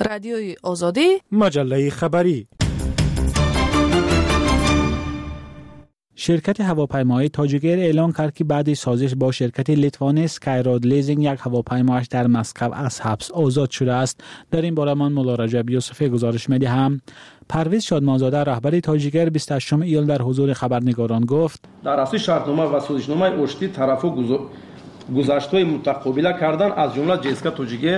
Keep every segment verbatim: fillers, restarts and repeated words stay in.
رادیوی آزادی، مجله خبری. شرکت هواپیمایی تاجیک‌ایر اعلام کرد که بعد سازش با شرکت لیتوانی اسکایراد لیزینگ یک هواپیمایش در مسکو از حبس آزاد شده است. در این باره من مولا رجب یوسفی گزارش می‌دهم. پرویز شادمانزاده رهبر تاجیک‌ایر بیست و هشتم ایول در حضور خبرنگاران گفت: در اساس شرطنامه و سازشنامه اشتی طرف‌ها گذشته‌های متقابله کردن از جمله جسکا تاجیک‌ایر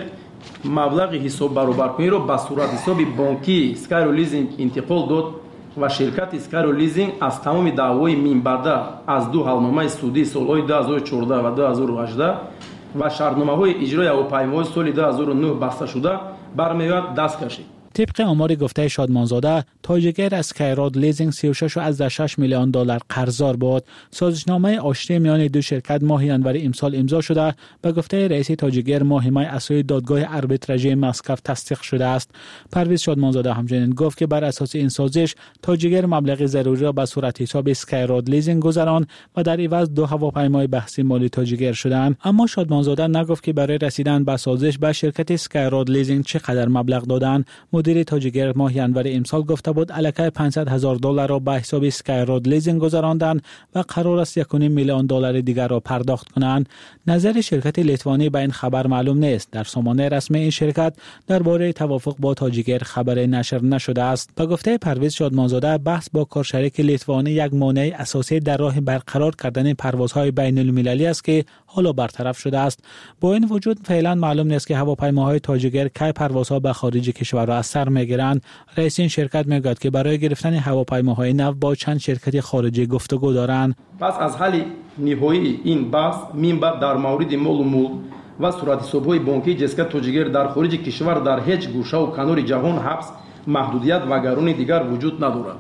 مبلغ حساب برابرکنی را به صورت حساب بانکی اسکایراد لیزینگ انتقال داد و شرکت اسکایراد لیزینگ از تمام دعوای منبعده از دو حلنامه سودی سالهای دو هزار و چهارده و دو هزار و هجده و شرطنامه‌های اجرای هواپیمای سال دو هزار و نه بسته شده برمی‌آید دست کشید. طبق آمار گفته شادمانزاده، تاجیک‌ایر اسکایراد لیزینگ سی و شش و شش میلیون دلار قرضدار بود. سازشنامه آشتی میان دو شرکت ماه ژانویه امسال امضا شده. به گفته رئیس تاجیک‌ایر ماه می اساس دادگاه آربیتراژی مسکو تصدیق شده است. پرویز شادمانزاده همچنین گفت که بر اساس این سازش تاجیک‌ایر مبلغ ضروری را به صورت حساب اسکایراد لیزینگ گذراند و در عوض دو هواپیمای بحثی مالی تاجیک‌ایر شدند. اما شادمانزاده نگفت که برای رسیدن به سازش به شرکت اسکایراد لیزینگ چقدر مبلغ دادند. مدیر تاجیک‌ایر ماه ژانویه امسال گفته بود الکی پانصد هزار دلار را به حساب اسکایراد لیزینگ گذراندند و قرار است یک و نیم میلیون دلار دیگر را پرداخت کنند. نظر شرکت لیتوانی به این خبر معلوم نیست. در سامانه رسمی این شرکت درباره توافق با تاجیک‌ایر خبری نشر نشده است. به گفته پرویز شادمانزاده، بحث با کارشریک لیتوانی یک مانع اساسی در راه برقرار کردن پروازهای بین المللی است که حالا برطرف شده است. با این وجود فعلا معلوم نیست که هواپیماهای تاجیک‌ایر کی پروازها به خارج کشور را از سر میگیرند. رئیس این شرکت میگوید که برای گرفتن هواپیماهای نو با چند شرکت خارجی گفتگو دارند. پس از حل نهایی این بحث منبع در مورد مال و ملک و صورت حساب‌های بانکی جسکا تاجیک‌ایر در خارج کشور در هیچ گوشه و کنار جهان حبس، محدودیت و گرانی دیگر وجود ندارد.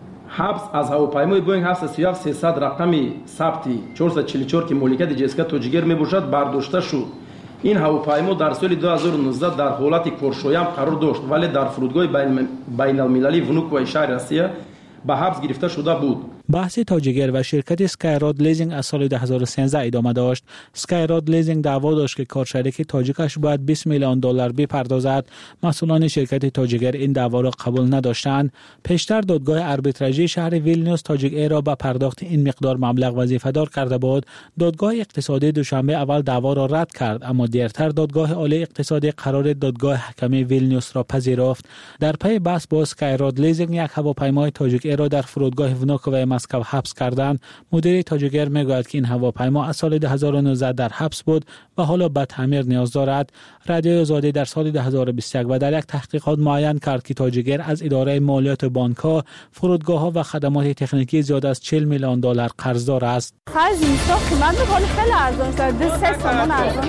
حبس از هواپیمای بوینگ هفتصد و سی و هفت سیصد رقمی ثبتی چهارصد و چهل و چهار که مالکیت جسکا تاجیک‌ایر میباشد برداشته شد. این هواپیما در سال دو هزار و نوزده در حالت کارشویم قرار داشت ولی در فرودگاه بین المللی ونوکوی شهر روسیه به حبس گرفته شده بود. بحث تاجیک‌ایر و شرکت اسکایراد لیزینگ از سال دو هزار و سیزده ادامه داشت. اسکایراد لیزینگ دعوا داشت که کارشریک تاجیکش باید بیست میلیون دلار بپردازد. مسئولان شرکت تاجیک‌ایر این دعوا را قبول نداشتند. پیشتر دادگاه آربیتراژی شهر ویلنیوس تاجیک‌ایر را به پرداخت این مقدار مبلغ وظیفه‌دار کرده بود. دادگاه اقتصادی دوشنبه اول دعوا را رد کرد، اما دیرتر دادگاه عالی اقتصادی قرار دادگاه حکمی ویلنیوس را پذیرفت. در پی بحث با اسکایراد لیزینگ یک هواپیمای تاجیک‌ایر را در فرودگاه ونوکوی مسکو حبس کردند. مدیر تاجیک‌ایر میگوید که این هواپیما از سال دو هزار و نوزده در حبس بود و حالا به تعمیر نیاز دارد. رادیوی آزادی در سال دو هزار و بیست و یک و در یک تحقیقات معین کرد که تاجیک‌ایر از اداره مالیات بانک‌ها، فرودگاه‌ها و خدمات تکنیکی زیاد از چهل میلیون دلار قرضدار است. خرج اینستا قیمت می‌کنه خیلی ارزان شده. دو سه تومن ارزان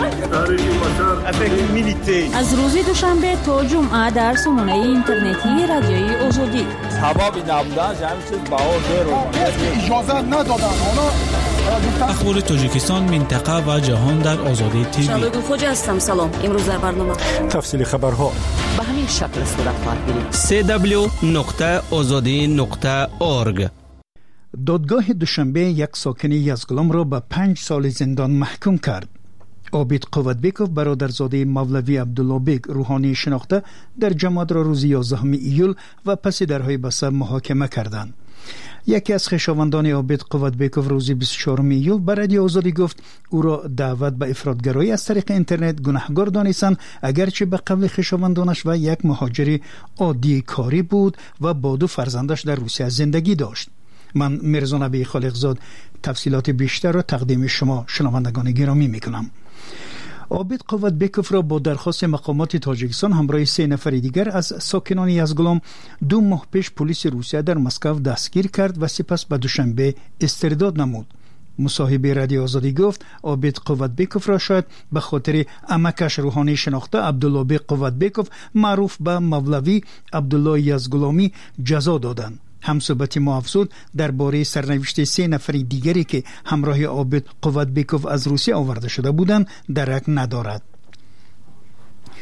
شده. از روز دوشنبه تا جمعه در سامانه اینترنتی رادیوی آزادی. سبب نبودن همین چیز بها زیرو اجازه ندادن. اخبار تاجیکستان، منطقه و جهان در آزادی تیوی. شبگو خوجا هستم. سلام. امروز در برنامه تفصیل خبرها به همین شکل صورت خواهد گرفت. سی دبلیو نقطه آزادی نقطه اورگ. دادگاه دوشنبه یک ساکن یزگلام را به پنج سال زندان محکوم کرد. عابد قوتبیکوف برادرزاده مولوی عبدالله بیگ روحانی شناخته در جماعت را روز یازدهم ایول و پس درهای بسته محاکمه کردند. یکی از خویشاوندان عابد قوتبیکوف روز بیست و چهارم ایول به رادیو آزادی گفت او را دعوت به افراطگرایی از طریق اینترنت گناهکار دانستند، اگرچه به قول خویشاوندانش و یک مهاجر عادی کاری بود و با دو فرزندش در روسیه زندگی داشت. من میرزا نبی خالقزاد تفصیلات بیشتر را تقدیم شما شنوندگان گرامی میکنم. عابد قوتبیکوف را با درخواست مقامات تاجیکستان همراه سه نفر دیگر از ساکنان یزگلام دو ماه پیش پلیس روسیه در مسکو دستگیر کرد و سپس به دوشنبه استرداد نمود. مصاحب رادیو آزادی گفت عابد قوتبیکوف را شاید به خاطر عمکش روحانی شناخته عبدالله بیگ قوتبیکوف معروف به مولوی عبدالله یزگلامی جزا دادند. همصحبت ما افزود درباره سرنوشت سه نفر دیگری که همراه عابد قوتبیکوف از روسیه آورده شده بودند درک ندارد.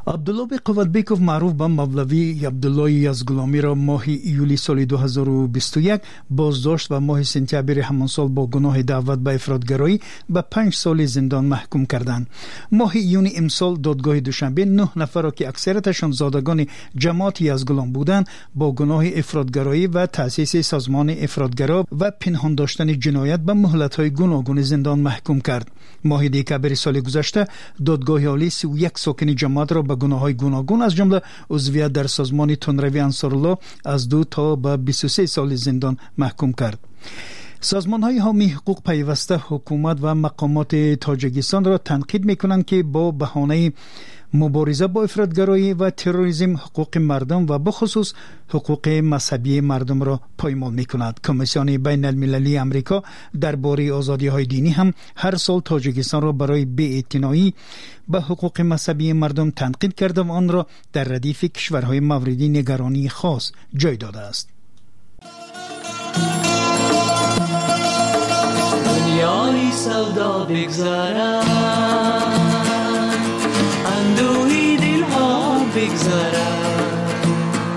عبدالله قوتبیکوف معروف به مولوی عبدالله یزغلامی را ماه ایولی سال دو هزار و بیست و یک بازداشت و ماه سپتامبر همان سال با گناه دعوت به افراطگرایی به پنج سال زندان محکوم کردند. ماه یونی امسال دادگاه دوشنبه نه نفر را که اکثرتشان زادگان جماعت یزغلام بودند با گناه افراطگرایی و تأسیس سازمان افراطگرا و پنهان داشتن جنایت به مهلت‌های گوناگون زندان محکوم کرد. ماه دکامبر سال گذشته دادگاه عالی سی و یک ساکن جماعت را به گناه‌های گوناگون از جمله عضویت در سازمان تندروی انصارالله از دو تا به بیست و سه سال زندان محکوم کرد. سازمان‌های حامی حقوق پیوسته حکومت و مقامات تاجیکستان را تنقید می‌کنند که با بهانه مبارزه با افراطگرایی و تروریسم حقوق مردم و بخصوص حقوق مذهبی مردم را پایمال می‌کند. کمیسیون بین المللی امریکا درباره آزادی‌های دینی هم هر سال تاجیکستان را برای بی‌اعتنایی به حقوق مذهبی مردم تنقید کرده و آن را در ردیف کشورهای مورد نگرانی خاص جای داده است. دنیای سودا بگذرد، اندوهی دلها بگذرد،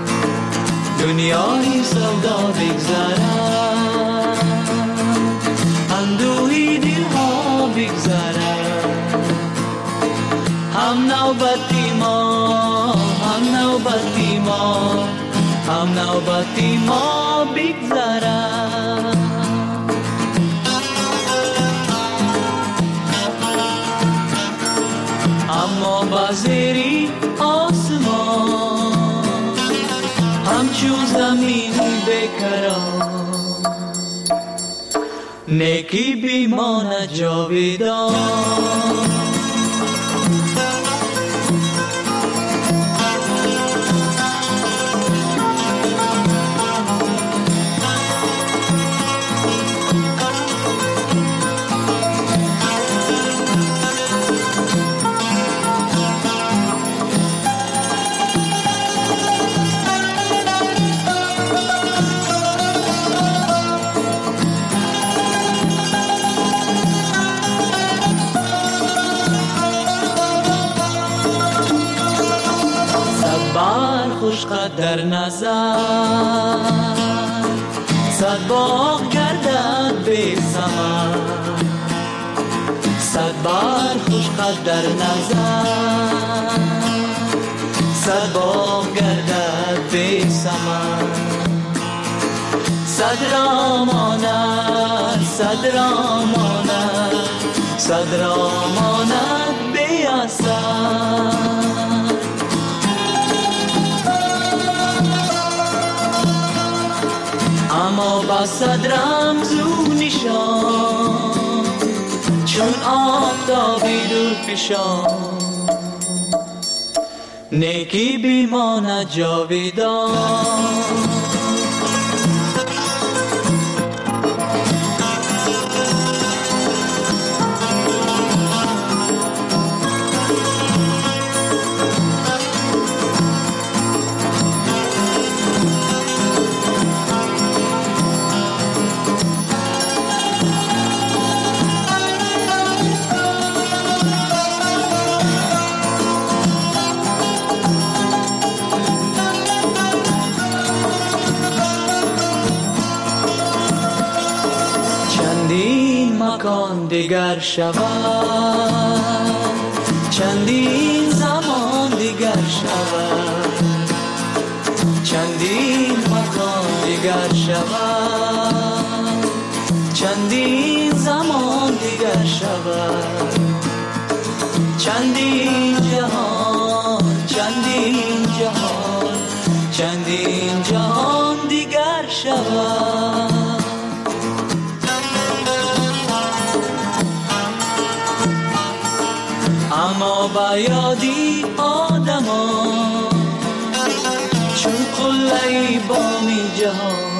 دنیای سودا بگذرد، اندوهی دلها بگذرد، هم نوبتی ما، هم نوبتی ما، هم نوبتی ما بگذرد. اما بازری آسمان همچون زمین بکران، نیکی بیمانه جاویدان. خوشقد در نظر صد باغ گردد بی ثمر، صد بار خوشقد در نظر صد باغ گردد بی ثمر، صد را ماند، صد را ماند، صد را ماند بی اثر. اما با صد رمز و نشان چون آفتابی دور فشان، نیکی بیماند جاویدان. دیگر شود، چندین زمان دیگر شود، چندین مکان دیگر شود، چندین زمان دیگر شود، چندین جهان، چندین جهان، چندین جهان دیگر شود. اما با یادی آدمان چون قلعی بامی جهان،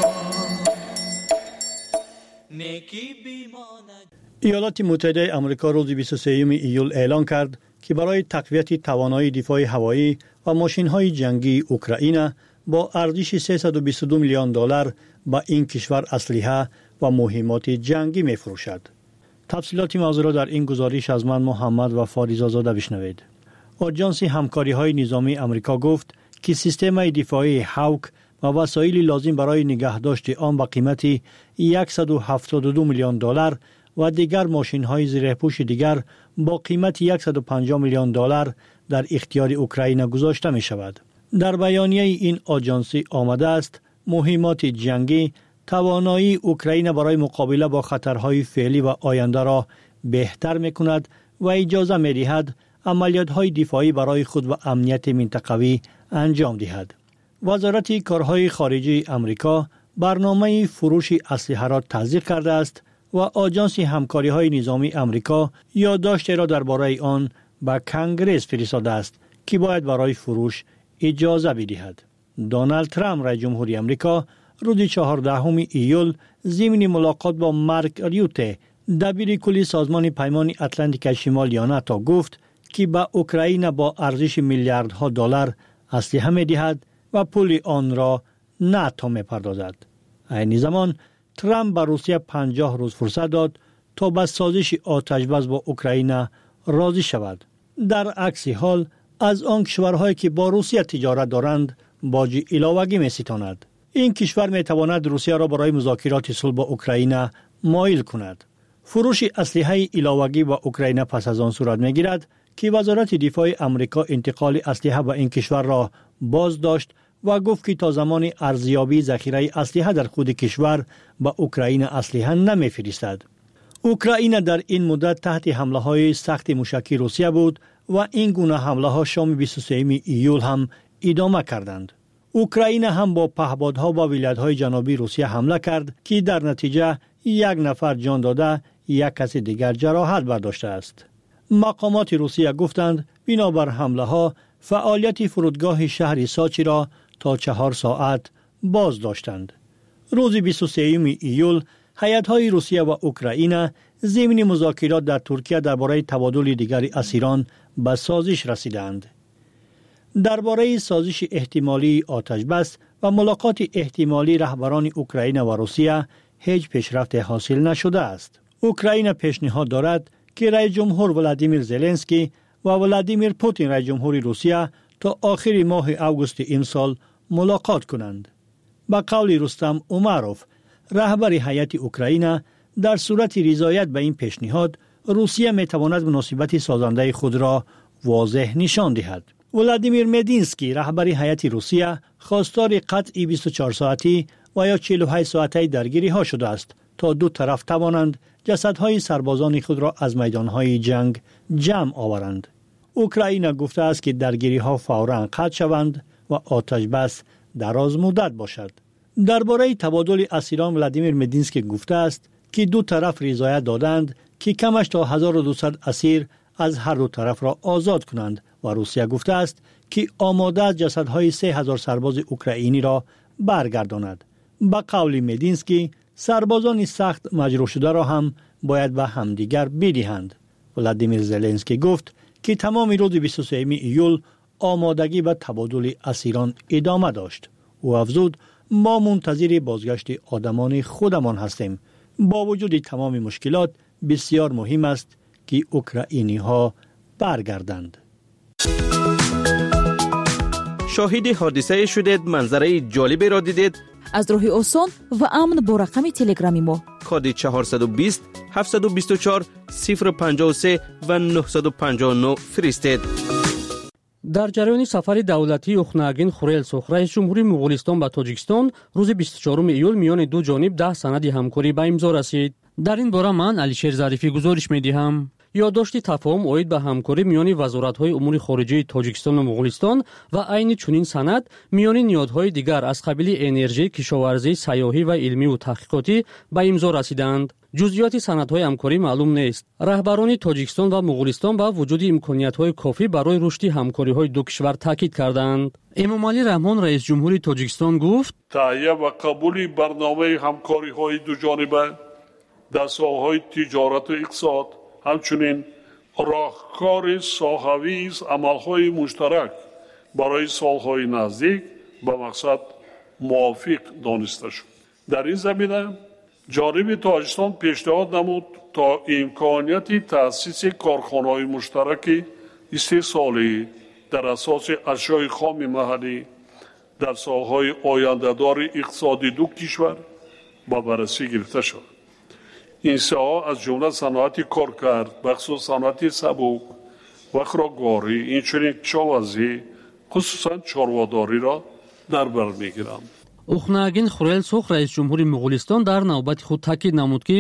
نیکی بیماند. ایالات متحده آمریکا روز بیست و سه ایول اعلان کرد که برای تقویت توانایی دفاع هوایی و ماشین‌های جنگی اوکراین با ارزش سیصد و بیست و دو میلیون دلار با این کشور اسلحه و مهمات جنگی می‌فروشد. تفصیلات موضوع را در این گزارش از من محمد و فاریزا زاده بشنوید. آژانس همکاری‌های نظامی آمریکا گفت که سیستم دفاعی هاوک و وسایل لازم برای نگهداشت آن با قیمت صد و هفتاد و دو میلیون دلار و دیگر ماشین‌های زیرپوش دیگر با قیمت صد و پنجاه میلیون دلار در اختیار اوکراین گذاشته می‌شود. در بیانیه این آژانسی آمده است مهمات جنگی توانایی اوکراین برای مقابله با خطرهای فعلی و آینده را بهتر می‌کند و اجازه می‌دهد عملیات‌های دفاعی برای خود و امنیت منطقوی انجام دهد. وزارت کارهای خارجه آمریکا برنامه فروش اسلحه را تصدیق کرده است و آژانس همکاری‌های نظامی آمریکا یادداشت را درباره آن به کنگره فرستاده است که باید برای فروش اجازه بدهد. دونالد ترامپ رئیس جمهوری آمریکا روز چهاردهم ایول ضمن ملاقات با مارک ریوته دبیر کلی سازمان پیمان اتلانتیک شمالی ناتو گفت که به اوکراین با ارزش میلیاردها دلار اسلحه می‌دهد و پول آن را ناتو می‌پردازد. این زمان ترامپ به روسیه پنجاه روز فرصت داد تا به سازش آتش‌بس با اوکراین راضی شود. در عکس حال از آن کشورهایی که با روسیه تجارت دارند باج علاوه‌ای می‌ستاند. این کشور می‌تواند روسیه را برای مذاکرات صلح با اوکراین مایل کند. فروش اسلحه علاوه‌ای با اوکراین پس از آن صورت می‌گیرد که وزارت دفاع آمریکا انتقال اسلحه به این کشور را باز داشت و گفت که تا زمان ارزیابی ذخیره اسلحه در خود کشور به اوکراین اسلحه نمی‌فرستد. اوکراین در این مدت تحت حمله‌های سخت موشکی روسیه بود و این گونه حمله‌ها شام بیست و سوم ایول هم ادامه کردند. اوکراین هم با پهپادها با ولایت‌های جنوبی روسیه حمله کرد که در نتیجه یک نفر جان داده یک کس دیگر جراحت برداشته است. مقامات روسیه گفتند بنابر حمله‌ها فعالیت فرودگاه شهر ساچی را تا چهار ساعت باز داشتند. روز بیست و سوم ایول هیئت‌های روسیه و اوکراین ضمن مذاکرات در ترکیه درباره تبادل دیگر اسیران به سازش رسیدند. درباره سازش احتمالی آتش‌بس و ملاقات احتمالی رهبران اوکراین و روسیه هیچ پیشرفت حاصل نشده است. اوکراین پیشنهاد دارد که رئیس جمهور ولادیمیر زلنسکی و ولادیمیر پوتین رئیس جمهور روسیه تا آخر ماه آگوست امسال ملاقات کنند. با قول رستم اوماروف رهبر هیئت اوکراین در صورت رضایت به این پیشنهاد روسیه میتواند مناسبت سازنده خود را واضح نشان دهد. ولادیمیر مدینسکی رهبر هیئت روسیه خواستار قطع بیست و چهار ساعتی و یا چهل و هشت ساعتی درگیری ها شده است تا دو طرف توانند جسدهای سربازان خود را از میدانهای جنگ جمع آورند. اوکراین گفته است که درگیری ها فوراً قطع شوند و آتش بس دراز مدت باشد. درباره تبادل اسیران ولادیمیر مدینسکی گفته است که دو طرف رضایت دادند که کمش تا هزار و دویست اسیر از هر دو طرف را آزاد کنند و روسیه گفته است که آماده است جسدهای سه هزار سرباز اوکراینی را برگرداند. با قول مدینسکی سربازان سخت مجروح شده را هم باید به همدیگر بدهند. ولادیمیر زلنسکی گفت که تمام روز بیست و سوم ایول آمادگی به تبادل اسیران ادامه داشت. او افزود ما منتظر بازگشت آدمان خودمان هستیم. با وجود تمام مشکلات بسیار مهم است که اوکراینی ها برگردند. شاهد حادثه شدید، منظره جالبی را دیدید؟ از راه آسان و امن با رقم تلگرامی ما کد چهارصد و بیست هفتصد و بیست و چهار صفر پنجاه و سه و نهصد و پنجاه و نه فرستید. در جریان سفر دولتی اوخناگین خورلسوخ رئیس جمهوری مغولستان به تاجیکستان روز بیست و چهارم ایول میان دو جانب ده سند همکاری به امضا رسید. در این باره من علیشیر ظریفی گزارش می‌دهم. یادداشت تفاهم اوید به همکاری میان وزارت‌های امور خارجه تاجیکستان و مغولستان و عین چنین سند میان نهادهای دیگر از قبیل انرژی، کشاورزی، سیاحی و علمی و تحقیقاتی به امضا رسیدند. جزئیات سندهای همکاری معلوم نیست. رهبران تاجیکستان و مغولستان با وجود امکانیت‌های کافی برای رشد همکاری‌های دو کشور تاکید کردند. امامعلی رحمان رئیس جمهوری تاجیکستان گفت: تهیه و قبول برنامه همکاری‌های دو جانبه در ساحه‌های تجارت و اقتصاد همچنین راهکار ساحوی از عملهای مشترک برای سالهای نزدیک به مقصد موافق دانسته شد. در این زمینه جانب تاجیکستان پیشنهاد نمود تا امکانیت تأسیس کارخانه‌های مشترک استحصالی در اساس اشیاء خام محلی در ساحه‌های آینده‌دار اقتصادی دو کشور با بررسی گرفته شد. این ساحه از جمله صنعت کارکرد، بخصوص صنعت سبک و خودروگاری، اینچنین کشاورزی خصوصا چارواداری را در بر میگیرند. ухнагин хурелсух раис ҷумҳури муғулистон дар навбати худ таъкид намуд ки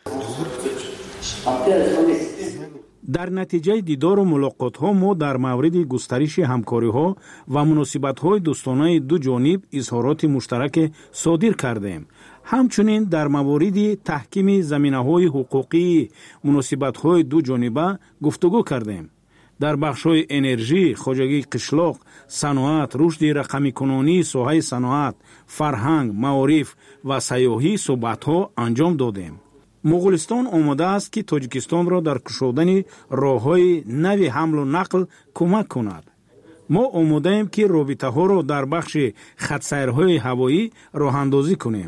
дар натиҷаи дидору мулоқотҳо мо дар мавриди густариши ҳамкориҳо ва муносибатҳои дӯстонаи ду ҷониб изҳороти муштараке содир кардем. ҳамчунин дар мавориди таҳкими заминаҳои ҳуқуқии муносибатҳои ду ҷониба гуфтугӯ кардем. дар бахшҳои энержӣ, хоҷагии қишлоқ, саноат, рушди рақамикунонии соҳаи саноат, фарҳанг, маориф ва сайёҳӣ суҳбатҳо анҷом додем. муғулистон омодааст ки тоҷикистонро дар кушодани роҳҳои нави ҳамлу нақл кӯмак кунад. мо омодаем ки робитаҳоро дар бахши хатсайрҳои ҳавоӣ роҳандозӣ кунем.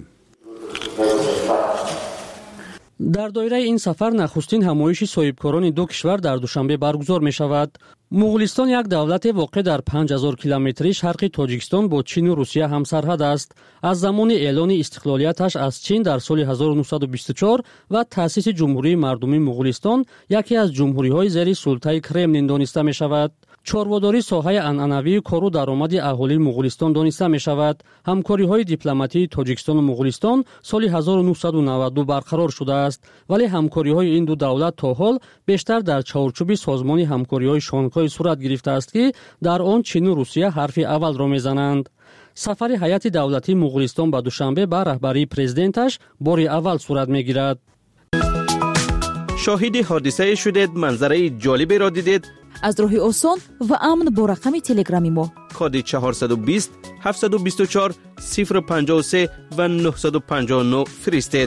дар доираи ин сафар нахустин ҳамоиши соҳибкорони ду кишвар дар душанбе баргузор мешавад. муғулистон як давлате воқеъ дар панҷ ҳазор километри шарқи тоҷикистон бо чину русия ҳамсарҳад аст. аз замони эълони истиқлолияташ аз чин дар соли ҳазору нуҳсаду бисту чор ва таъсиси ҷумҳурии мардумии муғулистон яке аз ҷумҳуриҳои зери султаи Кремлин дониста мешавад. чорводорӣ соҳаи анъанавии кору даромади аҳолии муғулистон дониста мешавад. ҳамкориҳои дипломатии тоҷикистону муғулистон соли ҳазору нуҳсаду наваду барқарор шудааст, вале ҳамкориҳои ин ду давлат то ҳол бештар дар чаҳорчӯби созмони ҳамкориҳои шонхой сурат гирифтааст ки дар он чину русия ҳарфи аввалро мезананд. сафари ҳайати давлатии муғулистон ба душанбе ба раҳбарии президенташ бори аввал сурат мегирад. шоҳиди ҳодисае шудед, манзараи ҷолиберо дидед? аз роҳи осон ва амн бо рақами телеграми мо коди чаҳорсаду бист ҳафтсаду бисту чор сифр панҷоҳу се ва нӯҳсаду панҷоҳу нӯ фиристед.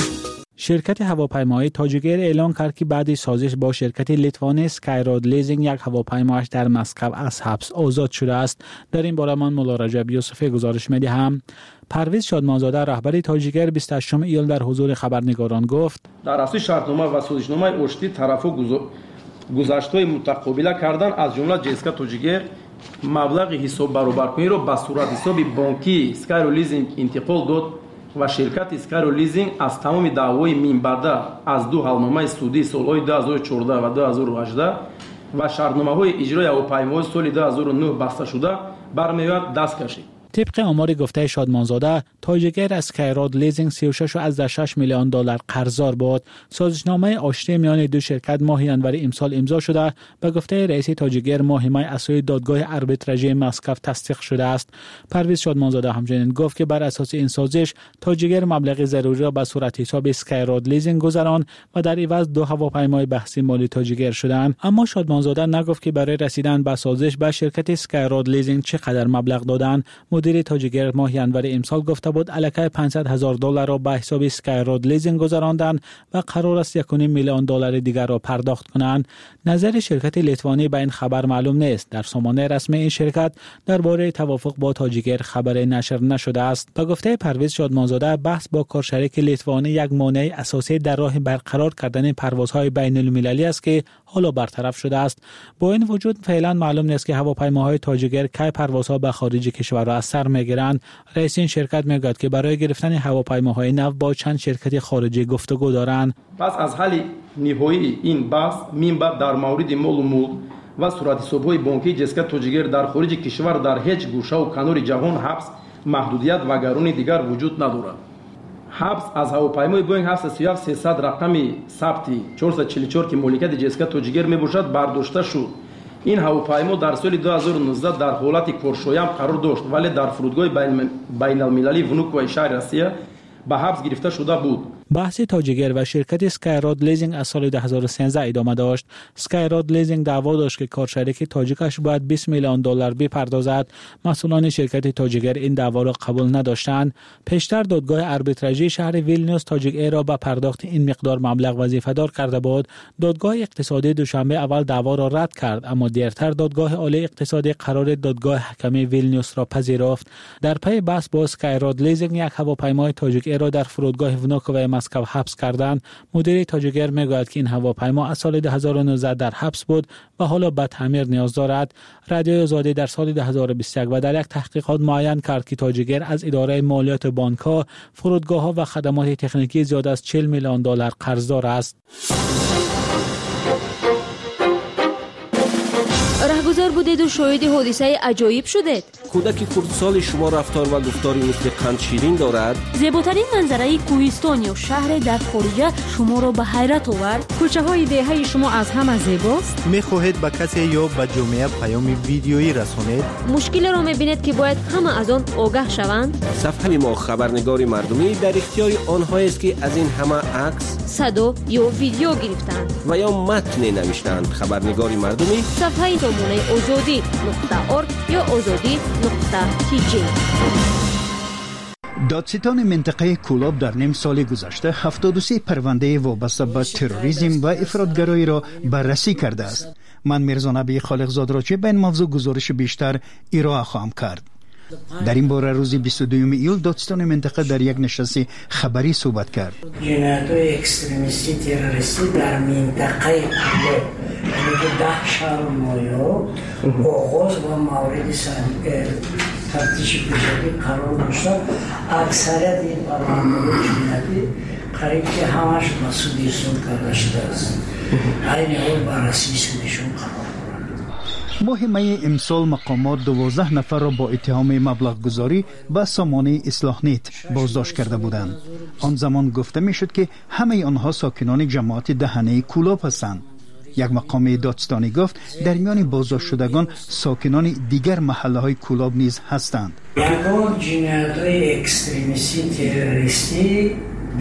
شرکت هواپیمایی تاجیک‌ایر اعلام کرد که بعد سازش با شرکت لیتوانی اسکایراد لیزینگ یک هواپیمایش در مسکو از حبس آزاد شده است. در این باره من مولا رجب یوسفی گزارش می‌دهم. پرویز شادمانزاده رهبر تاجیک‌ایر بیست و هشتم ایول در حضور خبرنگاران گفت در اساس شرطنامه و سازشنامه آشتی طرف‌ها گذشته‌های متقابله کردن از جمله جسکا تاجیک‌ایر مبلغ حساب برابرکنی را به صورت حساب بانکی اسکایراد لیزینگ انتقال داد و شرکت اسکایراد لیزینگ از تمام دعوای منبعده از دو حلنامه سودی سالهای دو هزار و چهارده و دو هزار و هجده و شرطنامه‌های اجرای هواپیمای سال دو هزار و نه بسته شده برمی‌آید دست کشید. طبق آمار گفته شادمانزاده، تاجیک‌ایر اسکایراد لیزینگ سی و شش و از شش میلیون دلار قرضدار بود. سازشنامه آشتی میان دو شرکت ماه ژانویه امسال امضا شده. به گفته رئیس تاجیک‌ایر ماهمای اساسی دادگاه آربیتراژی مسکو تصدیق شده است. پرویز شادمانزاده همچنین گفت که بر اساس این سازش تاجیک‌ایر مبلغ ضروری را به صورت حساب اسکایراد لیزینگ گذراند و در عوض دو هواپیمای بحثی مالی تاجیک‌ایر شدند. اما شادمانزاده نگفت که برای رسیدن به سازش به شرکت اسکایراد لیزینگ چقدر مبلغ دادند. مدیر تاجیک‌ایر ماه ژانویه امسال گفته بود الکی پانصد هزار دلار را به حساب اسکایراد لیزینگ گذراندند و قرار است یک و نیم میلیون دلار دیگر را پرداخت کنند. نظر شرکت لیتوانی به این خبر معلوم نیست. در سامانه رسمی این شرکت درباره توافق با تاجیک‌ایر خبری نشر نشده است. به گفته پرویز شادمانزاده بحث با کارشریک لیتوانی یک مانع اساسی در راه برقرار کردن پروازهای بین‌المللی است که حالا برطرف شده است. با این وجود فعلا معلوم نیست که هواپیماهای تاجیک‌ایر کی پروازها به خارج کشور را از سر میگیرند. رئیس این شرکت میگوید که برای گرفتن هواپیماهای نو با چند شرکت خارجی گفتگو دارند. پس از حل نهایی این بحث منبع در مورد مال و ملک و صورت حساب‌های بانکی جسکا تاجیک‌ایر در خارج کشور در هیچ گوشه و کنار جهان حبس، محدودیت و گرانی دیگر وجود ندارد. حبس از هواپیمای بوینگ هفتصد و سی و هفت سیصد رقمی ثبتی چهارصد و چهل و چهار که مالکیت جسکا تاجیک‌ایر میباشد برداشته شد. این هواپیما در سال دو هزار و نوزده در حالت کارشویم قرار داشت ولی در فرودگاه بین المللی ونوکو شهر روسیه به حبس گرفته شده بود. بحث تاجیک‌ایر و شرکت اسکایراد لیزینگ از سال دو هزار و سیزده ادامه داشت. اسکایراد لیزینگ دعوا داشت که کارشریک تاجیکش باید بیست میلیون دلار بپردازد. مسئولان شرکت تاجیک‌ایر این دعوا را قبول نداشتند. پیشتر دادگاه آربیتراژی شهر ویلنیوس تاجیک‌ایر را به پرداخت این مقدار مبلغ وظیفه‌دار کرده بود. دادگاه اقتصادی دوشنبه اول دعوا را رد کرد، اما دیرتر دادگاه عالی اقتصادی قرار دادگاه حکمی ویلنیوس را پذیرفت. در پی بحث با اسکایراد لیزینگ یک هواپیمای تاجیک‌ایر را در فرودگاه ونوکو مسکو حبس کردند، مدیر تاجیکر میگوید که این هواپیما از سال دو هزار و نوزده در حبس بود و حالا به تعمیر نیاز دارد. رادیوی آزادی در سال دو هزار و بیست و یک و در یک تحقیقات معین کرد که تاجیکر از اداره مالیات بانک‌ها، فرودگاه‌ها و خدمات تکنیکی زیاد از چهل میلیون دلار قرضدار است. رهگذر بودید و شاهد حادثه عجایب شدید. کودک کردسال شما رفتار و گفتاری مثل قند شیرین دارد. زیباترین منظره کوهستان یا شهر در خارج شما را به حیرت آورد. کوچه های دهه شما از همه زیباست. میخواهید به کسی یا به جامعه پیام ویدیویی رسانید؟ مشکل را میبینید که باید همه از آن آگاه شوند. صفحه ما خبرنگار مردمی در اختیار آنها است که از این همه عکس، صدا یا ویدیو گرفتند و یا متن نوشتند. خبرنگار مردمی صفحه سامانه آزادی نقطه ارگ یا آزادی نقطه تی جی. دادستان منطقه کولاب در نیم سال گذشته هفتاد و سه پرونده وابسته به تروریسم و افراطگرایی را بررسی کرده است. من میرزا نبی خالقزاد را چه به این موضوع گزارش بیشتر ارائه خواهم کرد. در این باره روز بیست و دوم ایول دادستان منطقه در یک نشست خبری صحبت کرد. جنایت‌های اکستریمیستی تروریستی در منطقه کولاب یعنی ده شهر مایو آغاز و مورد تفتیش پیشگی قرار داشته. اکثریت این پرونده‌های جنایتی قریب که همش مسئولیت کرده شده است. این حال بررسی سودشون قرار ماه می امسال مقامات دوازده نفر را با اتهام مبلغ گذاری به سامانه اصلاح نیت بازداشت کرده بودند. آن زمان گفته می شد که همه آنها ساکنان جماعت دهنه کولاب هستند. یک مقام دادستانی گفت در میان بازداشت شدگان ساکنان دیگر محله های کولاب نیز هستند. یگان جنایت‌های اکستریمیستی تروریستی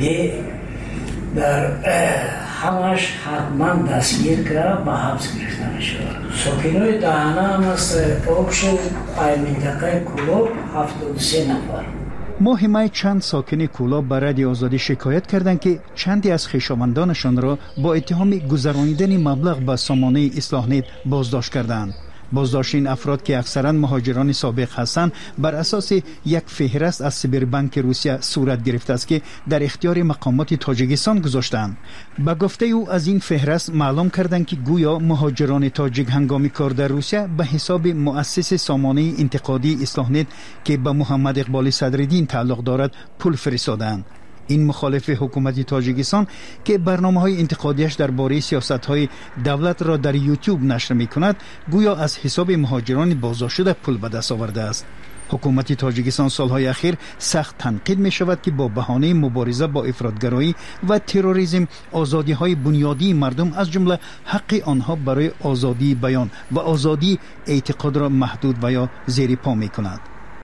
در همش حتما دستگیر کرد به حبس گرفتن شد. ساکنای دهنه هم از پاکش منطقه کولاب هفتاد و سه نفر. ماه می چند ساکن کولاب به رادیو آزادی شکایت کردند که چندی از خویشاوندانشان را با اتهام گذرانیدن مبلغ به سامانه اصلاح نیت بازداشت کردند. بازداشت این افراد که اکثرا مهاجران سابق هستند بر اساس یک فهرست از سایبربانک روسیه صورت گرفته است که در اختیار مقامات تاجیکستان گذاشتند. به گفته او از این فهرست معلوم کردند که گویا مهاجران تاجیک هنگام کار در روسیه به حساب مؤسس سامانه انتقادی اصلاح نیت که به محمد اقبال صدرالدین تعلق دارد پول فرستادند. این مخالف حکومت تاجیکستان که برنامه‌های انتقادیش درباره سیاست‌های دولت را در یوتیوب نشر می‌کند، گویا از حساب مهاجران بازداشت شده پول به دست آورده است. حکومت تاجیکستان سالهای اخیر سخت تنقید می‌شود که با بهانه مبارزه با افراطگرایی و تروریسم آزادی‌های بنیادی مردم از جمله حق آنها برای آزادی بیان و آزادی اعتقاد را محدود و یا زیر پا می‌کند.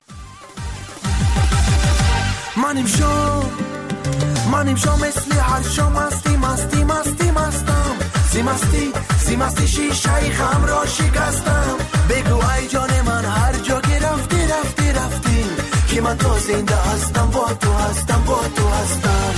منیم شو منیم شو مثل هر شو مستی مستی مستی مستم سی مستی سی مستی شیشه خم را شکستم. بگو ای جان من هر جا که رفتی رفتی رفتی که من تا زنده هستم با تو هستم با تو هستم.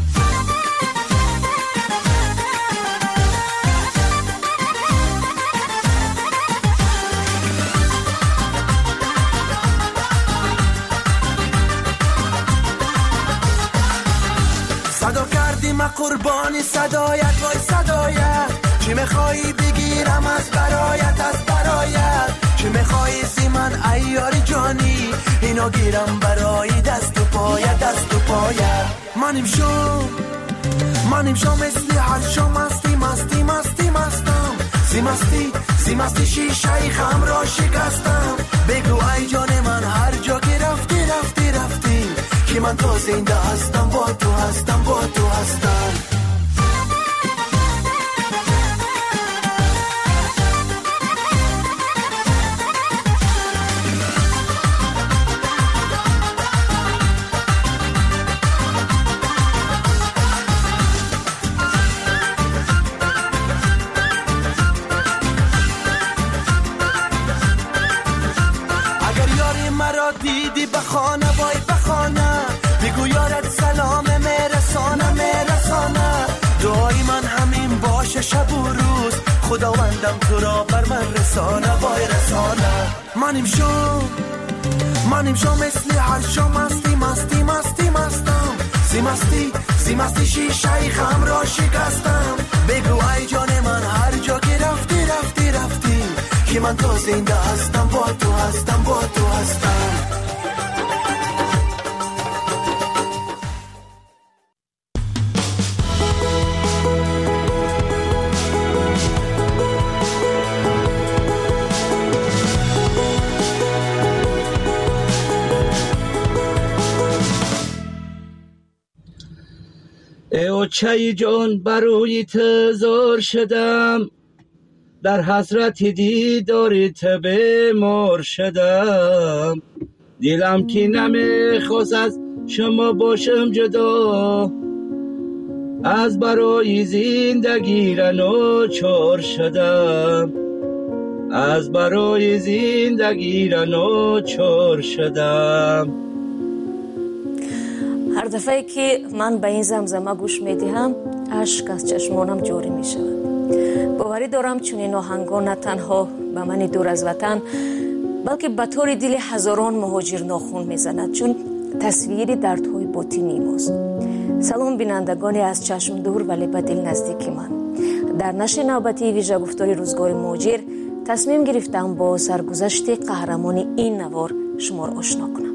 صدا کردی من قربانی صدایت وای صدایت. چی میخوایی بگیرم از برایت از برایت. چی میخوایی سی من ایاری جانی اینو گیرم برای دست و پایت دست و پایت. منیم شو منیم شو مثل هر شو مستی مستی مستی مستم سی مستی سی مستی شیشه خم را شکستم. بگو ای جان من هر جا که رفتی رفتی رفتی که من تا زنده هستم با تو هستم با تو هستم. اگر یاری مرا دیدی بخانه وای بخانه بگو یارت سلام میرسانه میرسانه. دعای من همین باشه شب و روز خداوندم تو را بر من رسانه وای رسانه. منیم شو منیم شو مثل هر شو مستی مستی مستی مستم زیمستی زیمستی شیشه خم را شکستم بگو ای جان من هر جا که رفتی رفتی رفتی که من تو زنده هستم با تو هستم با تو هستم. ای چای جان برای تزار شدم در حسرت دیدار بیمار شدم دلم که نمیخواست از شما باشم جدا از برای زندگی را ناچار شدم از برای زندگی را ناچار شدم. هر دفعه که من به این زمزمه گوش میدهم اشک از چشمانم جاری می شود. باوری دارم چون این آهنگان نه تنها به من دور از وطن بلکه به طور دل هزاران مهاجر ناخون میزند چون تصویری دردهای باطنی ماست. سلام بینندگانی از چشم دور ولی به دل نزدیک من. در نشر نوبتی ویژه گفتار روزگار مهاجر تصمیم گرفتم با سرگذشت قهرمان این نوار شما را آشنا کنم.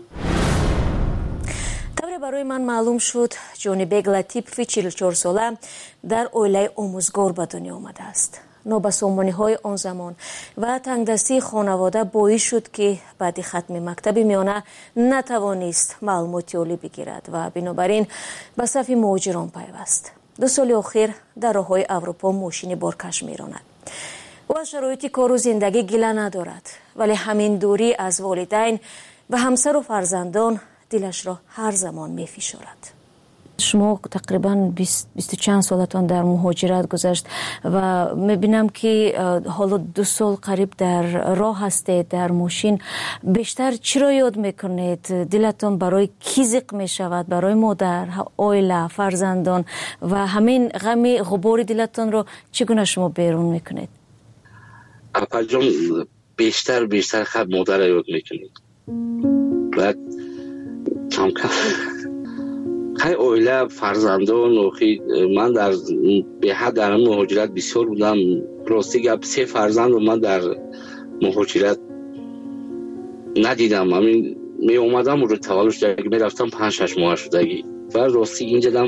برای من معلوم شد جونی بیگ لطیفی چهل و چهار ساله در اویله آموزگار به دنیا آمده است. نابسامانی های آن زمان و تنگدستی خانواده باعث شد که بعد ختم مکتب میانه نتوانست معلوماتی عالی بگیرد و بنابراین به صف مهاجران پیوست. دو سال اخیر در راههای اروپا ماشین بارکش میراند. او از شرایط کار و زندگی گله ندارد ولی همین دوری از والدین و همسر و فرزندان دلش را هر زمان می فشارد. شما تقریبا بیست و چند سالتان در مهاجرت گذشت و می بینم که حالا دو سال قریب در راه هستید در ماشین. بیشتر چی را یاد میکنید؟ دلتان برای کی زیق می شود؟ برای مادر، عائله، فرزندان و همین غم غبار دلتان را چگونه شما بیرون میکنید؟ اپا جان بیشتر بیشتر خب مادر را یاد میکنید. بعد کم کم خیلی اویله فرزندان و من در به حد در مهاجرت بسیار بودم. راستی گپ سه فرزند و من در مهاجرت ندیدم. همین می اومدم و رو تولدش جایی می رفتم پنج شش ماه شدگی و راستی اینجا دم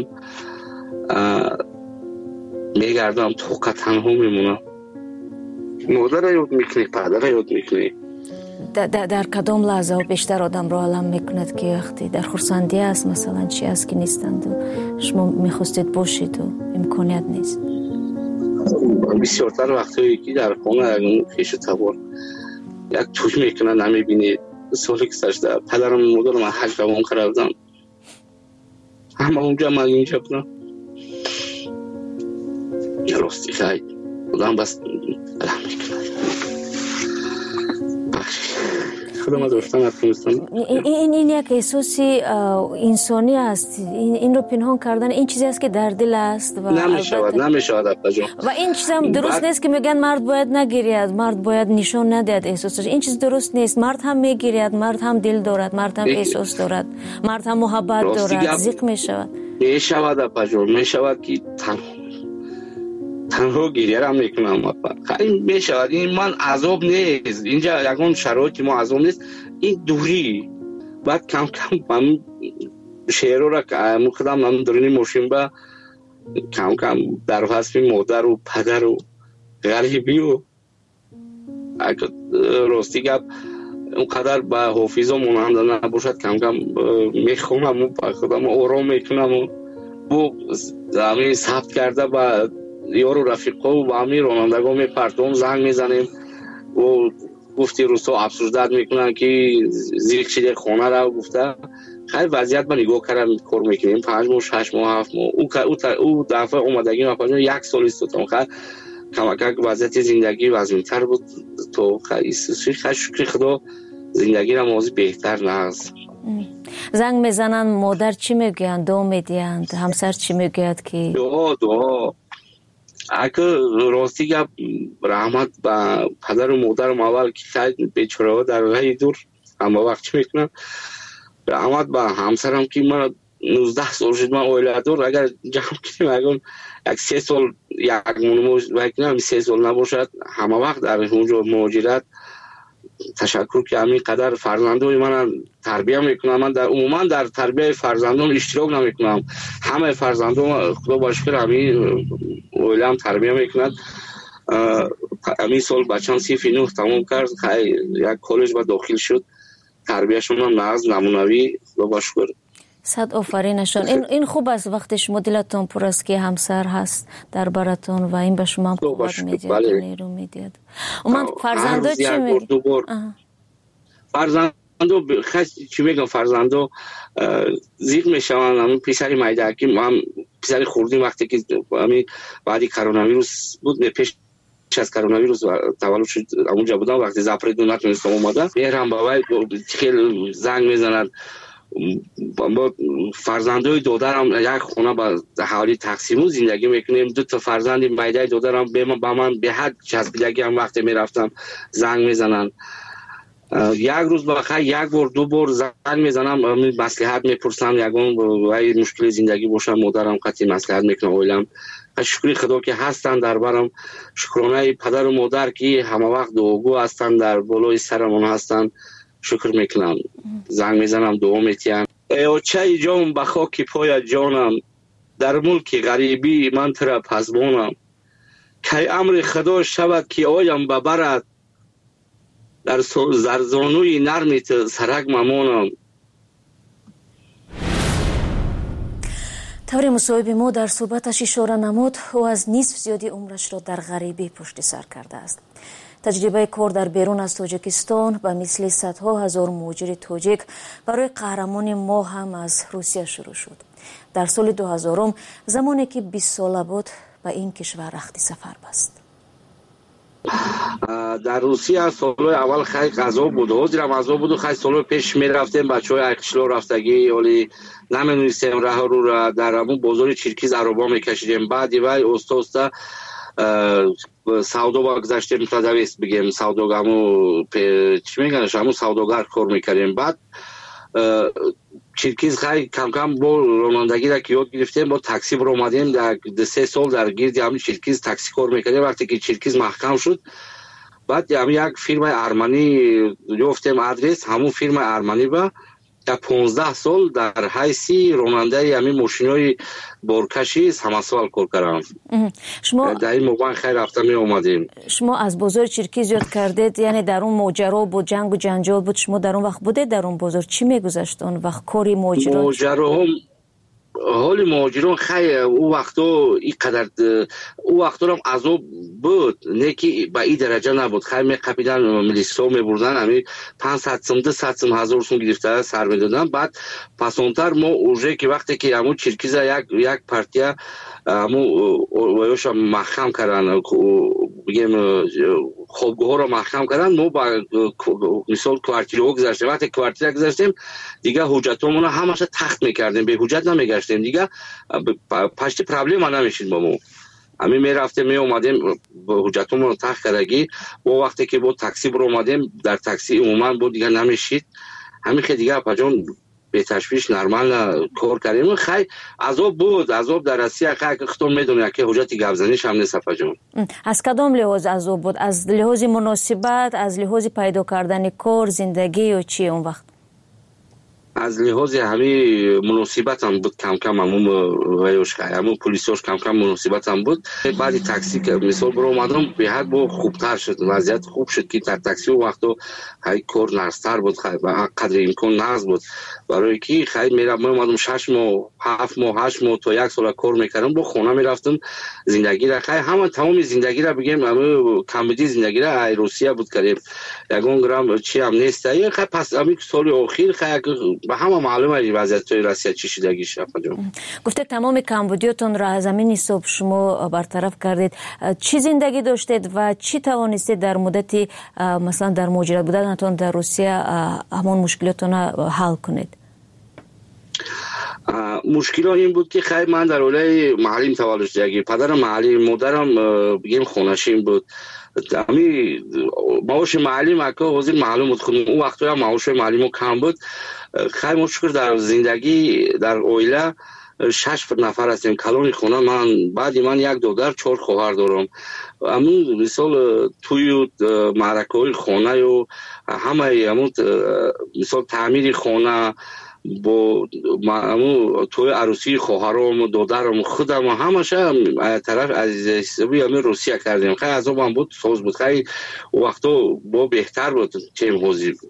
می گردم توقع تنها میمونم. مادر را یاد میکنی، پدر را یاد میکنی. در, در کدام لحظه بیشتر آدم رو علم میکند که وقتی در خرسندی است مثلا چی است که نیستند و شما میخواستید باشید و امکانیت نیست؟ بسیارتر وقتی که در خانه اگه خیش تبار یک توی میکنن نمیبینید. سالی که سشده پدرم مادرم من حج روان کردم همه اونجا من اینجا بودم. راستی خیلی آدم بس علم میکنن. این این این یک احساسی انسانی است. این این رو پنهان کردن این چیزی است که در دل است و نمیشود نمیشود و این چیز هم درست نیست که میگن مرد باید نگیرید، مرد باید نشان ندهد احساسش. این چیز درست نیست. مرد هم میگیرد، مرد هم دل دارد، مرد هم احساس دارد، مرد هم محبت دارد. زیق میشود میشود اپا جون میشود که تنها گریه را میکنم. خیلی میشود این من عذاب نیست. اینجا یکون شرایطی ما عذاب نیست. این دوری بعد کم کم من شعر را که خودم من درونی ماشین با کم کم در حسب مادر و پدر و غریبی و اگه راستی گپ اونقدر به حافظم مانند نباشد کم کم میخونم و خودم آرام میکنم و بو زمین ثبت کرده با یارو رفیقا و با همین رانندگان میپرتم زنگ میزنیم و گفتی روستا افسوردت میکنن که زیر چیده خانه را گفته. خیلی وضعیت من نگاه کردم کار میکنیم پنج ماه شش ماه هفت ماه او, او دفعه اومدگی ما پنج یک سال استودم. خیلی کمکک وضعیت زندگی وزنتر بود تو خیلی شکر خدا زندگی را موضوع بهتر نهست. زنگ میزنن مادر چی میگویند؟ دو میدیند؟ همسر چی میگوید که دعا دعا اگه راستی گپ رحمت با پدر و مادرم اول که خیلی بیچاره ها در راه دور اما وقت چی میکنم رحمت با همسرم که من نوزده سال شد من اویلادور، اگر جمع کنیم اگر یک سه سال یک مونموز بکنم سه سال نباشد همه وقت در اونجا مهاجرت تشکر که همین قدر فرزندوی من تربیه میکنم. من در عموما در تربیه فرزندان اشتراک نمیکنم، همه فرزندان خدا باشکر همین اویلام تربیه میکنند. همین سال بچه‌م صف نه تمام کرد، یک کالج با داخل شد، تربیهشون هم ناز نمونوی خدا باشکر. صد آفرینشان. این این خوب است وقتی شما دلتون پر است که همسر هست در براتون و این به شما قوت میده، بله. نیرو میده. و من فرزندو چی میگی؟ فرزندو ب... خیلی چی میگم فرزندو زیق میشوند. همون پسر مایدکی ما هم پسر خوردیم وقتی که همین بعدی کرونا ویروس بود، پیش از کرونا ویروس تولد شد اونجا بودم، وقتی زپری دو نتونستم اومدم میرم بابای خیلی زنگ میزنند. با فرزندای دودرم یک خونه با حوالی تقسیمون زندگی میکنیم، دو تا فرزند مایدای دودرم به من با من به حد چسبیدگی هم وقتی میرفتم زنگ میزنن. یک روز بخیر یک بار دو بار زنگ میزنم مصلحت میپرسم، یگان وای مشکل زندگی باشم مادرم قطعی مصلحت میکنم. اویلم شکر خدا که هستن در برم، شکرانه پدر و مادر که همه وقت دوگو هستن در بالای سرمون هستن، شکر میکنم. زنگ میزنم دوم میتیم ای چای جان به خاک پای جانم، در ملک غریبی من ترا پزبانم، که امر خدا شود که آیم ببرد، در زرزانوی نرمیت سرک ممانم. طور مصاحبه ما در صحبتش اشاره نمود او از نصف زیادی عمرش را در غریبی پشت سر کرده است. تجربه کار در بیرون از تاجیکستان به مثل صدها هزار مهاجر تاجیک برای قهرمان ما هم از روسیه شروع شد. در سال دو هزار زمانی که بیست ساله بود به این کشور رخت سفر بست. در روسیه سالهای اول خیلی غذا بود، حاضرم غذا بود و خیلی سالهای پیش می رفتیم بچه های اکشلا رفتگی ولی نمی‌دونستیم راه رو را در همون بازار چیرکیز عربا میکشیدیم. بعد وای استا استا سودا با گذاشتیم تا دویست بگیم سودا همون چی میگن همون سوداگر کار میکردیم. بعد چیرکیز خیلی کم کم با رانندگی را که یاد گرفتیم با تاکسی برو اومدیم در سه سال در گیرد همین چیرکیز تاکسی کار میکردیم. وقتی که چیرکیز محکم شد بعد همین یک فیلم ارمنی گفتیم آدرس همون فیلم ارمنی با در پانزده سال در حیثی راننده همین ماشینای بارکشی همسال کار کردم. شما در این موقع خیلی رفته می اومدیم. شما از بازار چیرکیز یاد کردید، یعنی در اون ماجرا بود، جنگ و جنجال بود، شما در اون وقت بوده در اون بازار چی میگذشت اون وقت کاری ماجرا؟ ماجرا هم حال مهاجران خیلی او وقتا اینقدر او وقتا هم عذاب بود، نه که به این درجه نبود. خیلی میقپیدن ملیسا میبردن همین پانصد سوم ده صد سوم هزار سوم گرفته سر میدادن. بعد پسانتر ما اوجه که وقتی که همون چیرکیزه یک یک پارتیا همون وایوش محکم کردن بگیم خوابگاه ها رو محکم کردن، ما با مثال کوارتیرو گذاشتیم. وقتی کوارتیرو گذاشتیم دیگه حجتامون همش تخت میکردیم، به حجت نمیگشتیم دیگه، پشت پرابلم ما نمیشید با ما. همین میرفتیم می اومدیم با حجتامون تخت کردگی و وقتی که با تاکسی برو اومدیم در تاکسی عموما بود دیگه نمیشید. همین که دیگه پجان به تشویش نرمال کار کردیم. خیلی عذاب بود، عذاب در روسیه خیلی خودتون میدونید که حجت گوزنیش هم نیست پجان. از کدام لحاظ عذاب بود؟ از لحاظ مناسبت، از لحاظ پیدا کردن کار، زندگی و چی اون وقت؟ از لحاظ همین مناسبت هم بود، کم کم همون ویوش همون پلیساش کم کم مناسبت هم بود. بعدی تاکسی که مثال برو اومدم به حد با خوبتر شد، وضعیت خوب شد که در تاکسی و وقتا خیلی کار نرستر بود، خیلی قدر امکان نرز بود. برای که خیلی میرم من اومدم شش ماه هفت ماه هشت ماه تا یک سال کار میکردم، با خونه میرفتم زندگی را خیلی همه تمام زندگی را بگیم همه کمبودی زندگی را ای روسیه بود کردیم یگان گرام چی هم نیست. خیلی پس همین سال اخیر خیلی به همه معلومه وضعیت توی روسیه چی شدگی شد. گفته تمام کمبودیاتون را از همین حساب شما برطرف کردید. چی زندگی داشتید و چی توانستید در مدتی مثلا در مهاجرت بودنتون در روسیه همون مشکلاتون حل کنید؟ مشکل این بود که خیلی من در اولای محلیم تولد شدگی، پدرم محلی، مادرم بگیم خونشین بود امی معاش معلم اکا حاضر معلوم بود خودم اون وقت هم معاش معلم کم بود. خیلی مشکل در زندگی در اویله شش نفر هستیم کلون خونه من بعد من یک دختر چهار خواهر دارم. امون مثال توی معرکه های خانه و همه امون مثال تعمیر خانه با امون توی عروسی خواهرام دخترم خودم همش طرف از حسابی همین روسیه کردیم. خیلی عذاب هم بود سوز بود خیلی وقتا با بهتر بود تیم حاضر بود.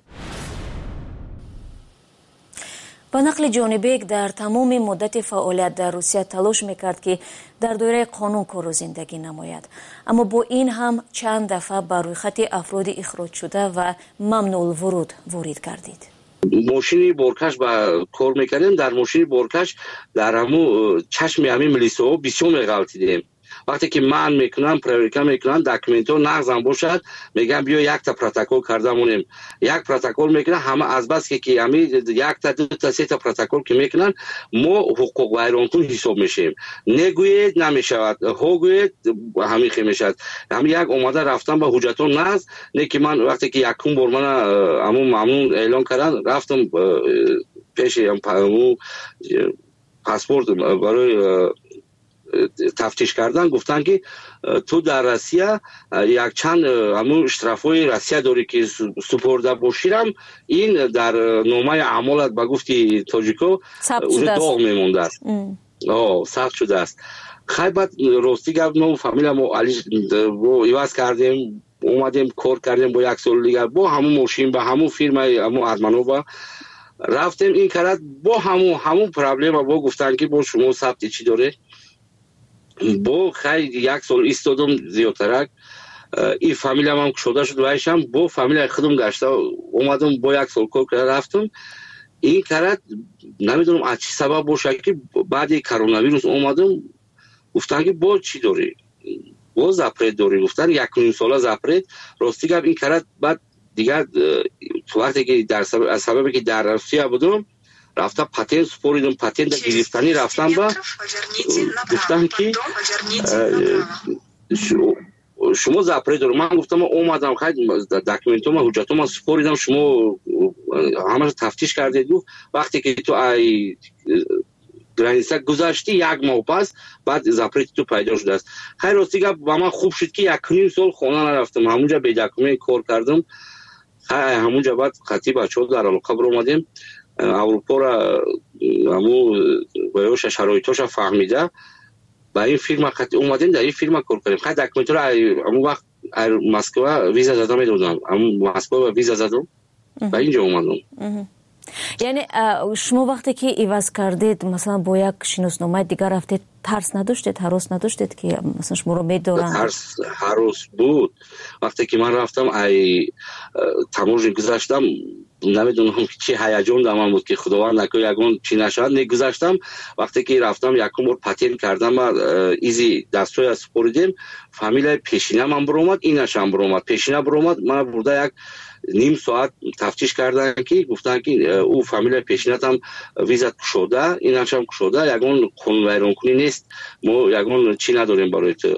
با نقل جونی بیگ در تمام مدت فعالیت در روسیه تلاش میکرد که در دایره قانون کار و زندگی نماید، اما با این هم چند دفعه بر روی خط افراد اخراج شده و ممنوع الورود وارد گردید. ماشین بارکش با کار میکردیم. در ماشین بارکش در همون چشم همین ملیسا بسیار میغلطیدیم. وقتی که من میکنم پروریکا میکنم داکیومنتو نقضم باشد میگم بیا یک تا پروتکل کردمونیم یک پروتکل میکنن همه از بس که که همین یک تا دو تا سه تا پروتکل که میکنن ما حقوق ویرانکن حساب میشیم. نگوید نمیشود هوگوید همین خی میشد. همین یک اومده رفتم با حجتون نقض نه که من وقتی که یکم بار من همون ممنون اعلان کردن رفتم پیش همون پاسپورت برای تفتیش کردن گفتن که تو در روسیه یک چند همون اشترافای روسیه داری که سپرده باشیرم این در نامه اعمالت به گفتی تاجیکو اونجا داغ میمونده است. آه سخت شده است. خیلی بعد راستی گفت نو فامیل ما علی ایواز کردیم اومدیم کار کردیم با یک سال دیگر با همون ماشین با همون فیرم همون ادمانووا رفتیم این کرد با همون همون پرابلم با گفتن که با شما ثبت چی داره با خیلی یک سال ایستادم زیادترک این فامیل هم شده شد وایشم با فامیل خودم گشته اومدم با یک سال کار کرده رفتم این کرد نمیدونم از چی سبب باشه که بعد کرونا ویروس اومدم گفتن که با چی داری با زپرت داری گفتن یک نیم ساله زپرت راستی گفت این کرد بعد دیگر تو وقتی که در سبب از سببی که در روسیه بودم رفتم پاتنت سپوریدم پاتنت گرفتنی رفتم با گفتم که شما زپرت دارم من گفتم اومدم خیلی داکیومنتوم حجتوم سپوریدم شما همه تفتیش کردید وقتی که تو ای گرانیسا گذاشتی یک ماه پس بعد زپرت تو پیدا شده است. خیلی راستی گفت با من خوب شد که یک نیم سال خونه نرفتم همونجا به داکیومنت کار کردم. همونجا بعد خطی بچه‌ها در علاقه بر اومدیم اروپا را همون باید شرایطاش فهمیده با این فیلم خطی اومدیم در این فیلم کار کنیم. خیلی داکیومنت را همون وقت مسکو ویزا زدم میدونم همون مسکو ویزا زدم و اینجا اومدم. یعنی شما وقتی که ایواز کردید مثلا با یک شناسنامه دیگر رفتید ترس نداشتید هراس نداشتید که مثلا شما رو میدارن؟ ترس هراس بود. وقتی که من رفتم ای تماشا گذاشتم نمیدونم چه هیجان در من بود که خداوند نکنه یگون چی نشد نگذاشتم. وقتی که رفتم یکم بار پاتین کردم و ایزی دستوی از سپوریدیم فامیل پیشینه من برومد اینش هم برومد پیشینه برومد من برده یک نیم ساعت تفتیش کردن که گفتن که او فامیل پیشینت هم ویزت کشوده اینش هم کشوده یگون خون ویران کنی نیست ما یگون چی نداریم برای تو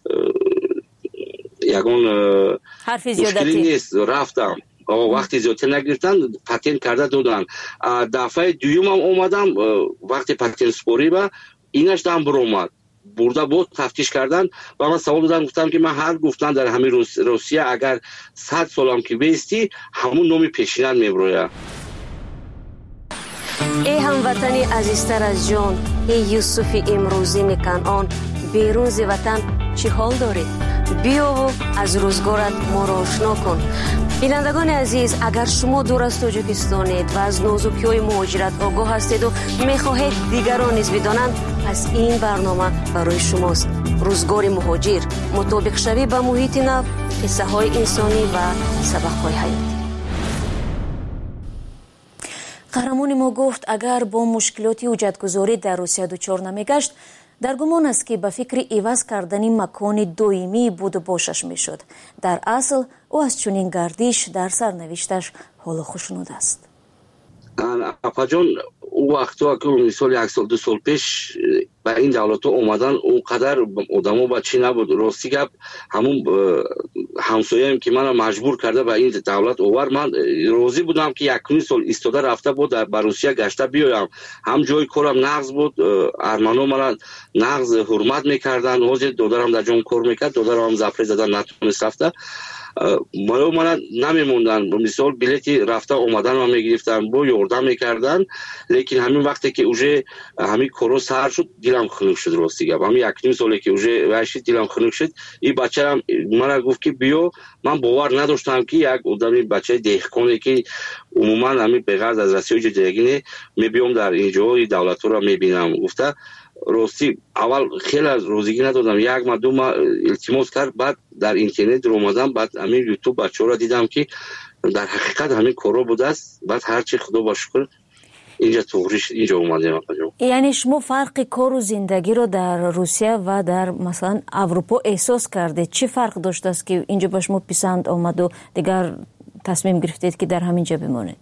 یگون مشکلی نیست. رفتم وقتی زیادتر نگرفتن پاتین کرده دادن. دفعه دویم هم اومدم وقتی پاتین سپوری با اینش دم برومد برده بود تفتیش کردن و من سوال دادم گفتم که من هر گفتن در همین روس، روسیه اگر صد سالم که بیستی همون نومی پیشینن میبروید. ای هموطنی عزیزتر از جان ای یوسف امروزی میکنان بیرون ز وطن چی حال داری؟ بیا و از روزگارت ما را آشنا کن. بینندگان عزیز اگر شما دور از تاجیکستانید و از نازکی‌های مهاجرت آگاه هستید و میخواهید دیگران نیز بدانند پس این برنامه برای شماست. روزگار مهاجر مطابق شوی به محیط نو قصه های انسانی و سبق های حیاتی. قهرمان ما گفت اگر با مشکلاتی حجتگذاری در روسیه دچار نمیگشت در گمان است که به فکر عوض کردن مکان دائمی بود و باشش میشد. در اصل او از چنین گردش در سرنوشتش حال خوشنود است. اپا جان او وقتا که مثال یک سال دو سال پیش به این دولت ها اومدن اونقدر آدم ها بچی نبود. راستی گپ همون همسایه‌ام که منو مجبور کرده به این دولت آورد، من راضی بودم که یک سال ایستاده رفته بود در روسیه گشته بیایم. هم جای کارم نقض بود، ارمنو مرا نقض حرمت میکردن، حاضر دادرم در جام کار میکرد، دادرم زفره زدن نتونست رفته، ما من نمیموندن. مثال بلیتی رفته اومدن ما میگرفتن، با یاردم میکردن. لیکن همین وقتی که اوجه همین کورو سر شد دیلم خنک شد. راستی گفتم همین یک نیم سالی که اوجه واشی دیلم خنک شد. این بچه‌ام من گفت که بیو، من باور نداشتم که یک آدمی بچه دهقانی که عموما همین به غرض از رسیای جدیگینه میبیام در اینجا دولت رو میبینم. گفته راستی اول خیلی از روزگی ندادم، یک ما دو ما التماس کرد، بعد در اینترنت رو اومدم، بعد همین یوتیوب بچه‌ها را دیدم که در حقیقت همین کارا بوده است. بعد هر چی خدا با شکر اینجا توریش اینجا اومدیم. یعنی شما فرق کار و زندگی رو در روسیه و در مثلا اروپا احساس کردید؟ چی فرق داشته است که اینجا به شما پسند آمد و دیگر تصمیم گرفتید که در همینجا بمانید؟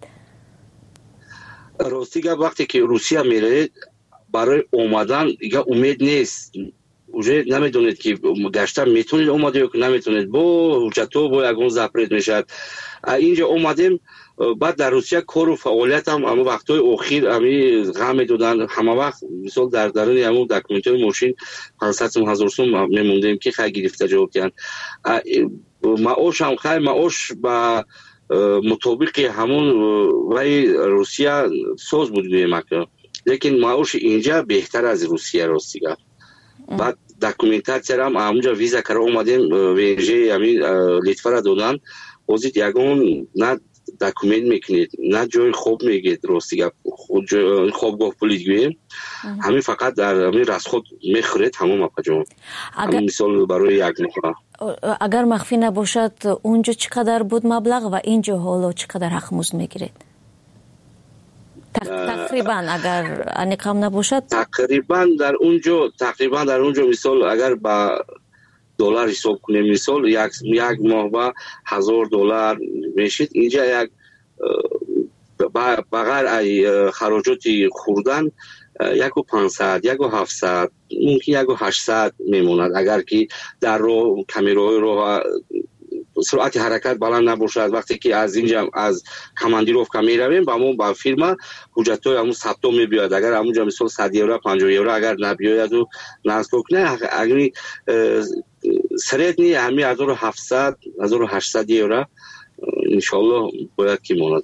راستی که وقتی که روسیه میرید برای اومدن دیگه امید نیست. اوجه نمیدونید که گشتن میتونید اومده یا که نمیتونید، با حجتو با یکون زپرید میشد. اینجا اومدیم، بعد در روسیه کار و فعالیت هم اما وقتای اخیر همی غم میدادن. همه وقت مثال در درون همون دکومنتای ماشین پانصد هزار سوم میموندیم که خیلی گرفته جواب کردن. معاش هم خیلی معاش با مطابق همون وی روسیه ساز بود بیمک، لیکن معاش اینجا بهتر از روسیه. راستی گفت بعد دکومنتاسیا هم همونجا ویزا کرده اومدیم، ویژه همین لیتوا را دادن. وزید یگون نه دکومنت میکنید نه جای خوب میگید. راستی گفت خوابگاه پلیدگویی همین فقط در همین رسخود میخورید تمام اپجون. همین مثال برای یک نفر. اگر مخفی نباشد اونجا چقدر بود مبلغ و اینجا حالا چقدر حق مزد میگیرید؟ تقریبا اگر انکام نباشد تقریبا در اونجا تقریبا در اونجا مثال اگر با دلار حساب کنیم، مثال یک یک ماه با هزار دلار میشید. اینجا یک بغیر ای خراجات خوردن یک و پانصد، یک و هفتصد، ممکن یک و هشتصد میموند. اگر که در رو کمیرای رو سرعت حرکت بلند نباشد، وقتی که از اینجا از کماندیروفکا میرویم با همون با فیرما حجتای همون ثبت میبیاد. اگر همونجا مثلا صد یورو پنجاه یورو اگر نبیاید و نصب کنه، اگر سریعت نی همین هزار و هفتصد هزار و هشتصد یورو انشالله باید که ماند.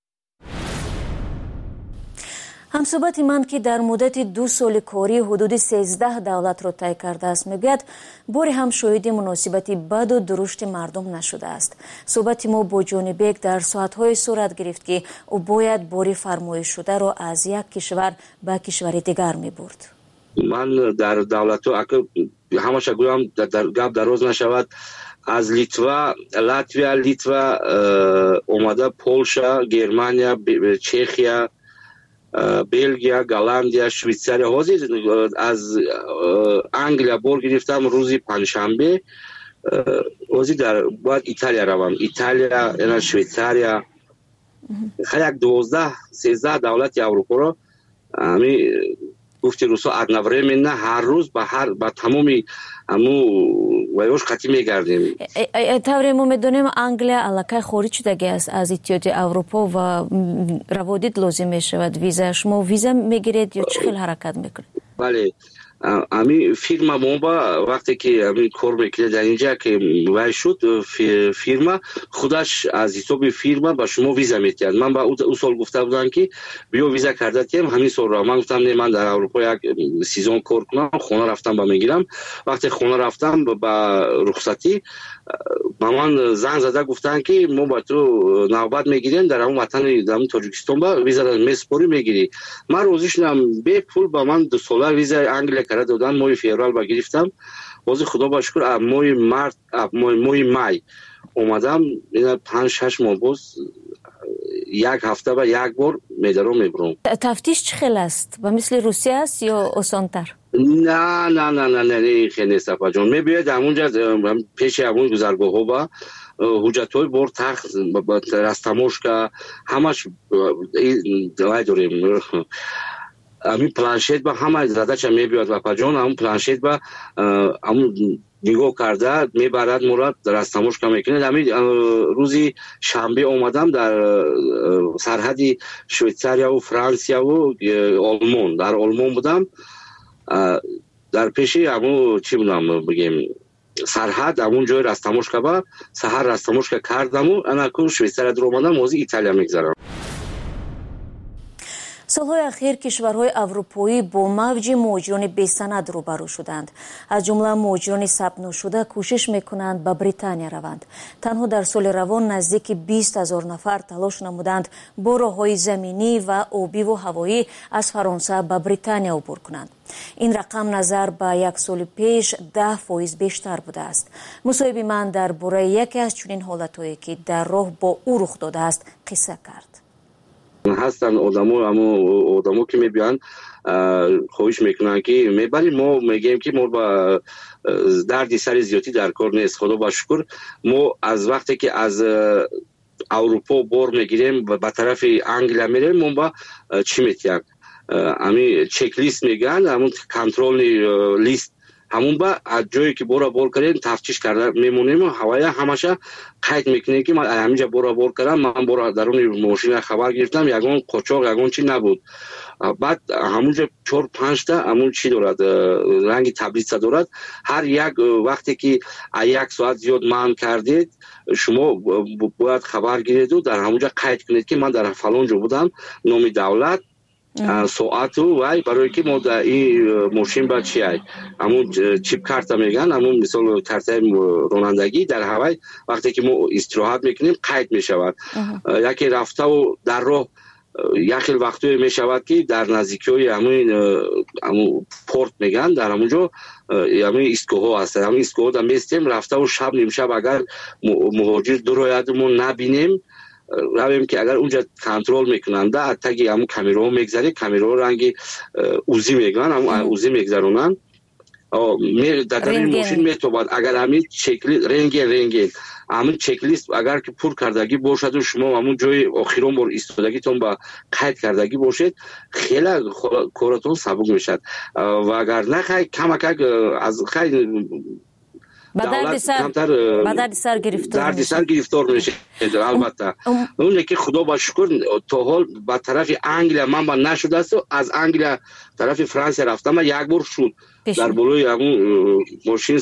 همصحبت من که در مدت دو سال کاری حدود سیزده دولت را طی کرده است میگوید باری هم شاهد مناسبتی بد و درشت مردم نشده است. صحبت ما با جونی بیگ در ساعتهای صورت گرفت که او باید باری فرمایش شده را از یک کشور به کشور دیگر می برد. من در دولت ها همش گویم در گپ دراز نشود، از لیتوا، لاتویا، لیتوا اومده، پولشا، گرمانیا، چخیا، بلژیا، گالندیا، شویتساریا، حاضر از انگلیا بار گرفتم روزی پنجشنبه، حاضر در باید ایتالیا روم. ایتالیا، اینا شویتساریا، خیلی یک دوازده سیزده دولت اروپا را همی گفتی روسا ادنوره من نه هر روز با هر با تمامی همو ویوش قطعی میگردیم. طوری ما میدونیم انگلیا علاقه خارج شدگی است از اتحادیه اروپا و روادید لازم میشود ویزا. شما ویزا میگیرید یا چه خیلی حرکت میکنید؟ بله، امی فیرما بومبا وقتی که امی کار میکنه در اینجا که وای شد فیرما خودش از حساب فیرما با شما ویزا میتید. من با او سال گفته بودم که بیا ویزا کرده تیم همین سال را. من گفتم نه، من در اروپا یک سیزن کار کنم، خونه رفتم با میگیرم. وقتی خونه رفتم با رخصتی با من زنگ زده گفتن که ما با تو نوبت میگیریم در اون وطن در تاجیکستان با ویزا را میسپاری میگیری. من روزش نم به پول با من دو ساله ویزا انگلیس کرده دادن. ماه فوریه با گرفتم، باز خدا با شکر ماه مارت ماه مای اومدم. اینا پنج شش ماه باز یک هفته و یک بار میدارم میبرم. تفتیش چه خیلی است؟ و مثل روسیه است یا آسان‌تر؟ نه نه نه نه نه خیلی نیست جان. میباید همونجا پیش همون گذرگاه ها با حجتای بر تخت رستموش که همش دلای داریم. همین پلانشیت با همه زده چه میباید و پجان همون پلانشیت با همون نگاه کرده میبرد مراد رستموشکا میکنه. همین روزی شنبه اومدم در سرحد شویتریا و فرانسیا و آلمان، در آلمان بودم، در پیشی همون چی بودم بگیم سرحد همون جای رستموشکا با سحر رستموشکا کردم و انا کو شویتریا در اومدم موزی ایتالیا میگذرم. солҳои ахир кишварҳои аврупоӣ бо мавҷи муҳоҷирони бесанад рӯбарӯ шуданд. аз ҷумла муҳоҷирони сабтношуда кӯшиш мекунанд ба британия раванд. танҳо дар соли равон наздики бист ҳазор нафар талош намуданд бо роҳҳои заминӣ ва обиву ҳавоӣ аз фаронса ба британия убур кунанд. ин рақам назар ба як соли пеш даҳ фоиз бештар будааст. мусоҳиби ман дар бораи яке аз чунин ҳолатҳое ки дар роҳ бо ӯ рух додааст қисса кард. هستن آدمو اما آدمو که میبیان خواهش میکنن که میبریم، ما میگیم که ما با دردی سر زیادی در کار نیست. خدا با شکر ما از وقتی که از اروپا بار میگیریم و به طرف انگلیا میریم ما با چی میتیم همین چک لیست میگن، همون کنترل لیست همون با از جایی که بورا بول کردیم تفتیش کرده میمونیم و هوایی همشه قید میکنه که من همینجا بورا بول کردم، من بورا درون ماشین خبر گرفتم یگان قاچاق یگان چی نبود. بعد همونجا چهار پنج تا همون چی دارد رنگ تبلیغ دارد، هر یک وقتی که یک ساعت زیاد مهمان کردید شما باید خبر گیرید و در همونجا قید کنید که من در فلان جا بودم، نام دولت ساعت و وای برای که ما در این ماشین با چی های همون چیپ کارت میگن، همون مثال کارت رانندگی در هوای وقتی که ما استراحت میکنیم قید میشود. یکی رفته و در راه یکی وقتی میشود که در نزدیکی همون همون پورت میگن، در همونجا همون ایستگاه هست، همون ایستگاه در میستیم رفته و شب نیم شب اگر مهاجر درویدمون نبینیم رویم که اگر اونجا کنترل میکنند تگی همون کامیرا میگذاری، کامیرا رنگی اوزی میگن، همون اوزی میگذارونن می در این ماشین میتوباد اگر همین چکلی رنگی رنگی همون چک لیست اگر که پر کردگی باشد و شما همون جای آخرون بار ایستادگیتون با قید کردگی باشید خیلی کارتون سبک میشد و اگر نه خیلی کم کم از خیلی با درد سر با درد سر گرفتار درد سر گرفتار میشه البته. اون که خدا با شکر تا حال با طرف انگلیا من با نشده است و از انگلیا طرف فرانسه رفتم و یک بار شد در بالای همون ماشین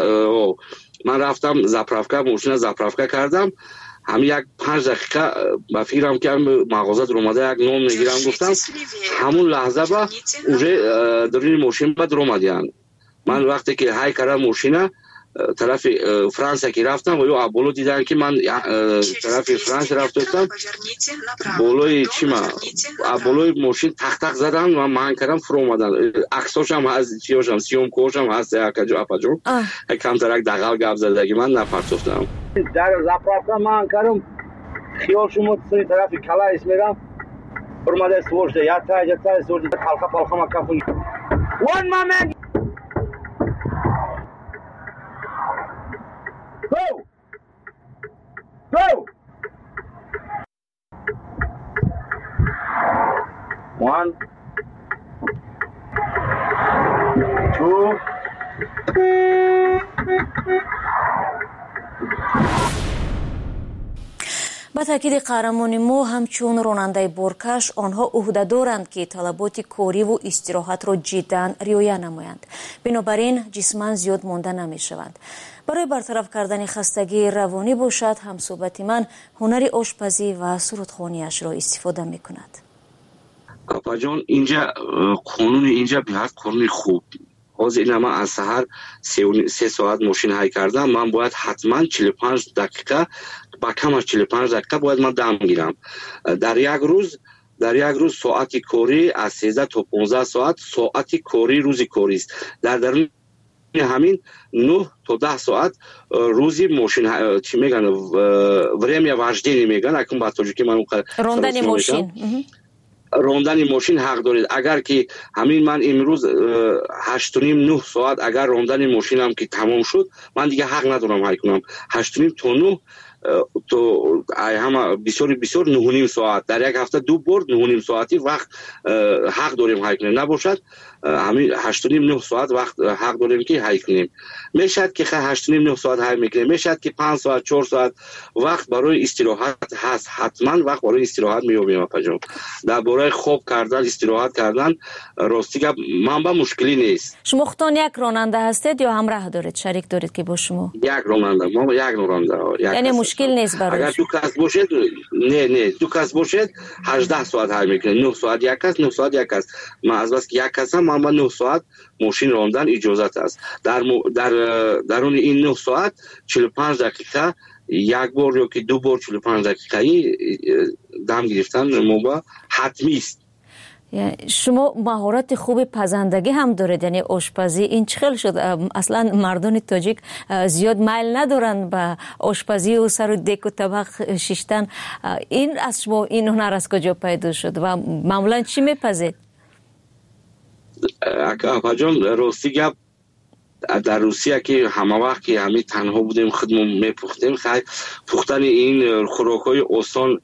من رفتم زاپراوکا ماشین زاپراوکا کردم، همین یک پنج دقیقه با فکرم که مغازه در اومده یک نام میگیرم گفتم همون لحظه با اونجا در این ماشین با در اومدیان. من وقتی که های کردم ماشینه طرف فرانسه که رفتم و یا بالا دیدن که من طرف فرانسه رفتم بالای چی ما بالای ماشین تق تق زدن و من کردم فرو اومدن. عکساش هم از چیاشم سیوم کوش هم هست یک جا اپاجو کم ترک دغل گپ زدگی من نپرسفتم در زاپراوکا من کردم خیال شما سوی طرف کلاس میرم اومده سوژده یا تا یا تا سوژده حلقه پلخه ما کافون one moment go go one two با تاکید قهرمان ما همچون راننده بارکش آنها عهده دارند که طلبات کاری و استراحت را جدا رعایت نمایند، بنابراین جسماً زیاد مانده نمی شوند. برای برطرف کردن خستگی روانی باشد همصحبت من هنر آشپزی و سرودخوانیش را استفاده می کند. اپا جان اینجا قانون اینجا بیاد قانون خوب حاضر این من از سهر سه ساعت ماشین های کردم، من باید حتما چهل و پنج دقیقه با کم از چهل و پنج دقیقه باید من دم گیرم. در یک روز در یک روز ساعت کاری از سیزده تا پانزده ساعت ساعت کاری روزی کاری است. در درون همین نه تا ده ساعت روزی ماشین چی میگن время вождения میگن، اکنون با توجه که من راندن ماشین راندن ماشین حق دارید. اگر که همین من امروز هشت و نیم نه ساعت اگر راندن ماشینم که تمام شد من دیگه حق ندارم های کنم. هشت و نیم تا نه تو هم بسیار بسیار نه و نیم ساعت در یک هفته دو بار نه و نیم ساعتی وقت حق داریم حل کنیم، نباشد همین هشت و نیم نه ساعت وقت حق داریم که حل کنیم. میشد که هشت و نیم نه ساعت حل میکنیم، میشد که پنج ساعت چهار ساعت وقت برای استراحت هست، حتما وقت برای استراحت میابیم. اپا در برای خوب کردن استراحت کردن راستی که منبع مشکلی نیست. شما خودتان یک راننده هستید یا همراه دارید، شریک دارید که با شما؟ یک راننده، ما یک راننده. یعنی مشکل نیست برای اگر دو کس باشد نه نه دو کس باشد هجده ساعت حل میکنه، نه ساعت یک کس، نه ساعت یک کس. من از بس که یک کس هم من با نه ساعت ماشین راندن اجازت است. در در درون این نه ساعت چهل و پنج دقیقه یک بار یا که دو بار چهل و پنج دقیقه‌ای دم گرفتن موبا حتمی است. شما مهارت خوب پزندگی هم دارید، یعنی آشپزی این چخل شد؟ اصلا مردان تاجیک زیاد میل ندارن به آشپزی و سر و دک و طبق شیشتن. این از شما این هنر از کجا پیدا شد و معمولا چی میپزید؟ اکا جان راستی گپ در روسیه که همه وقت که همه تنها بودیم خودمون میپختیم، خیلی پختن این خوراکای آسان،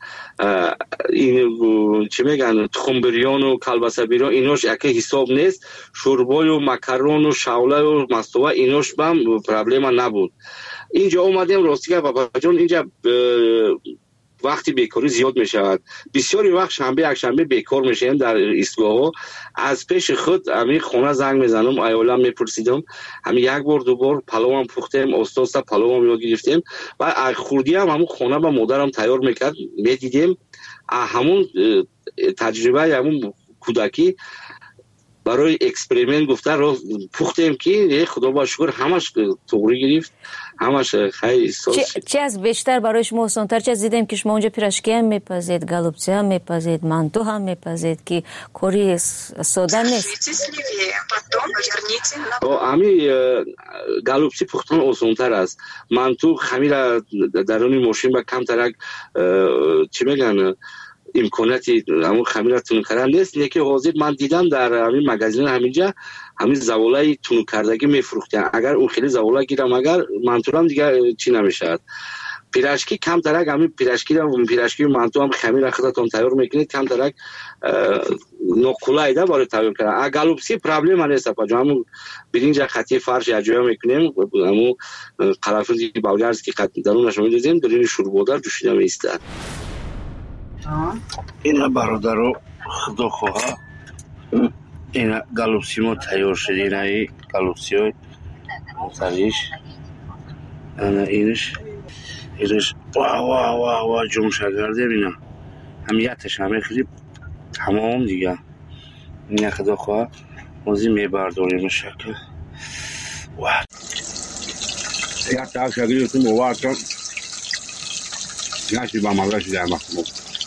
این چی میگن تخم بریان و کلبسه بریان ایناش اگه حساب نیست، شوربای و مکرون و شوله و مستوه ایناش بهم پرابلم نبود. اینجا اومدیم راستی که بابا جان اینجا وقتی بیکاری زیاد می شود، بسیاری وقت شنبه یک شنبه بیکار میشیم در ایستگاه ها. از پیش خود همین خونه زنگ میزنم، ایالم میپرسیدم، همین یک بار دو بار پلو هم پختیم، استاد پلو هم یاد گرفتیم و خوردی هم همون خونه با مادرم تیار میکرد، میدیدیم. همون تجربه همون کودکی برای اکسپریمنت گفته رو پختیم که خدا با شکر همش توری گرفت، همش خیلی ساز. چی از بیشتر برای شما آسان‌تر؟ چه از دیدیم که شما اونجا پیراشکی هم میپزید، گالوبچی هم میپزید، مانتو هم میپزید که کاری ساده نیست. امی گالوبچی پختن آسان‌تر است. مانتو خمیر درون ماشین با کم ترک چی میگن امکاناتی همون خمیر تون کردن نیست. یکی حاضر من دیدم در همین مغازین همینجا همین زوالای تون کردگی میفروختن. اگر اون خیلی زوالا گیرم اگر منطورم دیگه چی نمیشه. پیراشکی کم ترک همین پیراشکی رو پیراشکی منطور هم خمیر خودتون تیار میکنید، کم ترک نوکولای ده برای تیار کردن. گالوبچی پرابلم نیست اپا جان. همون برنج خطی فرش اجرا میکنیم، همون قرنفل بلغارس که درونش میذاریم، درین شوربودار جوشیدن میسته. اینا برادرو خدا خواه اینا گالوبچی ما تیار شد. اینا ای گالوبچی های مختلف اینا اینش اینش واه واه واه واه جمع شکردیم. اینا همیتش همه خیلی تمام دیگه. اینا خدا خواه موزی میبرداریم شکل واه یک تاک شکلی تو موارد کن نشی با مغلشی در مخمو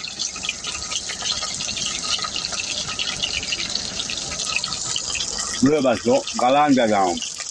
روی بسو قلن دادم.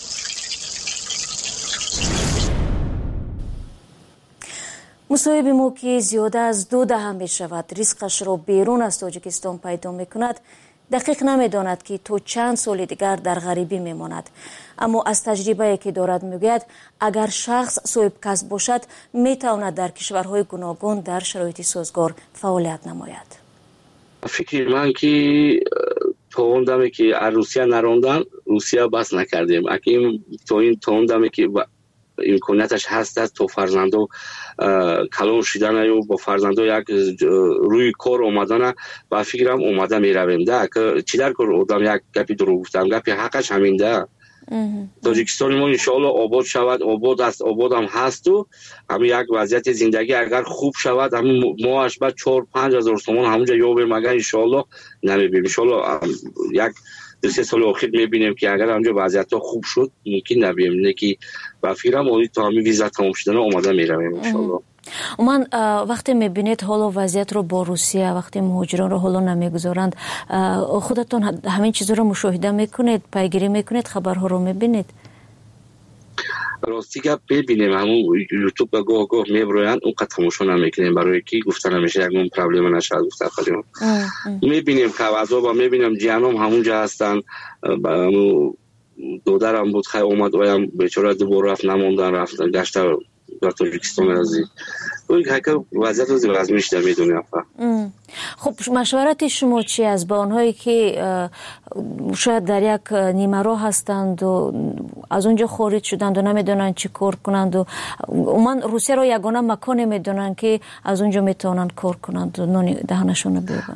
مصاحب ما که زیاده از دو دهم می شود ریسکش را بیرون از تاجیکستان پیدا می کند، دقیق نمی داند که تو چند سال دیگر در غریبی می ماند. اما از تجربه که دارد می گوید اگر شخص صاحب کسب باشد می تواند در کشورهای گوناگون در شرایط سازگار فعالیت نماید. فکر من که توندمی که روسیه نراندن روسیه بس نکردیم. اگه تو این توندمی که امکانیتش هست است تو فرزندو کلان شدن یا با فرزندو یک روی کار اومدن و فکرم اومده میرویم ده که چی در کار آدم یک گپی درو گفتم گپی حقش همین ده. تاجیکستان ما انشاءالله آباد شود، آباد است، آباد هم هست و همین یک وضعیت زندگی اگر خوب شود همین ماهش بعد چهار پنج هزار تومان همونجا یابیم. اگر انشاءالله نمیبینیم انشاءالله یک دو سه سال آخر میبینیم که اگر همونجا وضعیت خوب شد ممکن نبیم نه که و فکرم آنی تا همین ویزا تمام شدن آماده میرویم انشاءالله. من وقتی میبینید حالا وضعیت رو با روسیه وقتی مهاجران رو حالا نمیگذارند خودتون همین چیز رو مشاهده میکنید، پیگیری میکنید، خبرها رو میبینید؟ راستی که ببینیم همون یوتیوب به گاه گاه میبرویند اون قد تماشا نمیکنیم برای که گفتن همیشه یک اون پرابلم نشد گفتن خواهیم میبینیم که عذابا میبینیم جهنم همونجا هستن. دودرم بود خیلی اومد ویم بیچاره دوباره رفت نموندن رفتن گشته در تاجیکستان عزیز اون که وضعیت از وضع میشته میدونه. خب مشورت شما چی از با آنهایی که شاید در یک نیمه راه هستند و از اونجا خارج شدند و نمیدونن چی کار کنند و من روسیه رو یگانه مکانی میدونن که از اونجا میتونن کار کنند و نانی دهنشون بیابند؟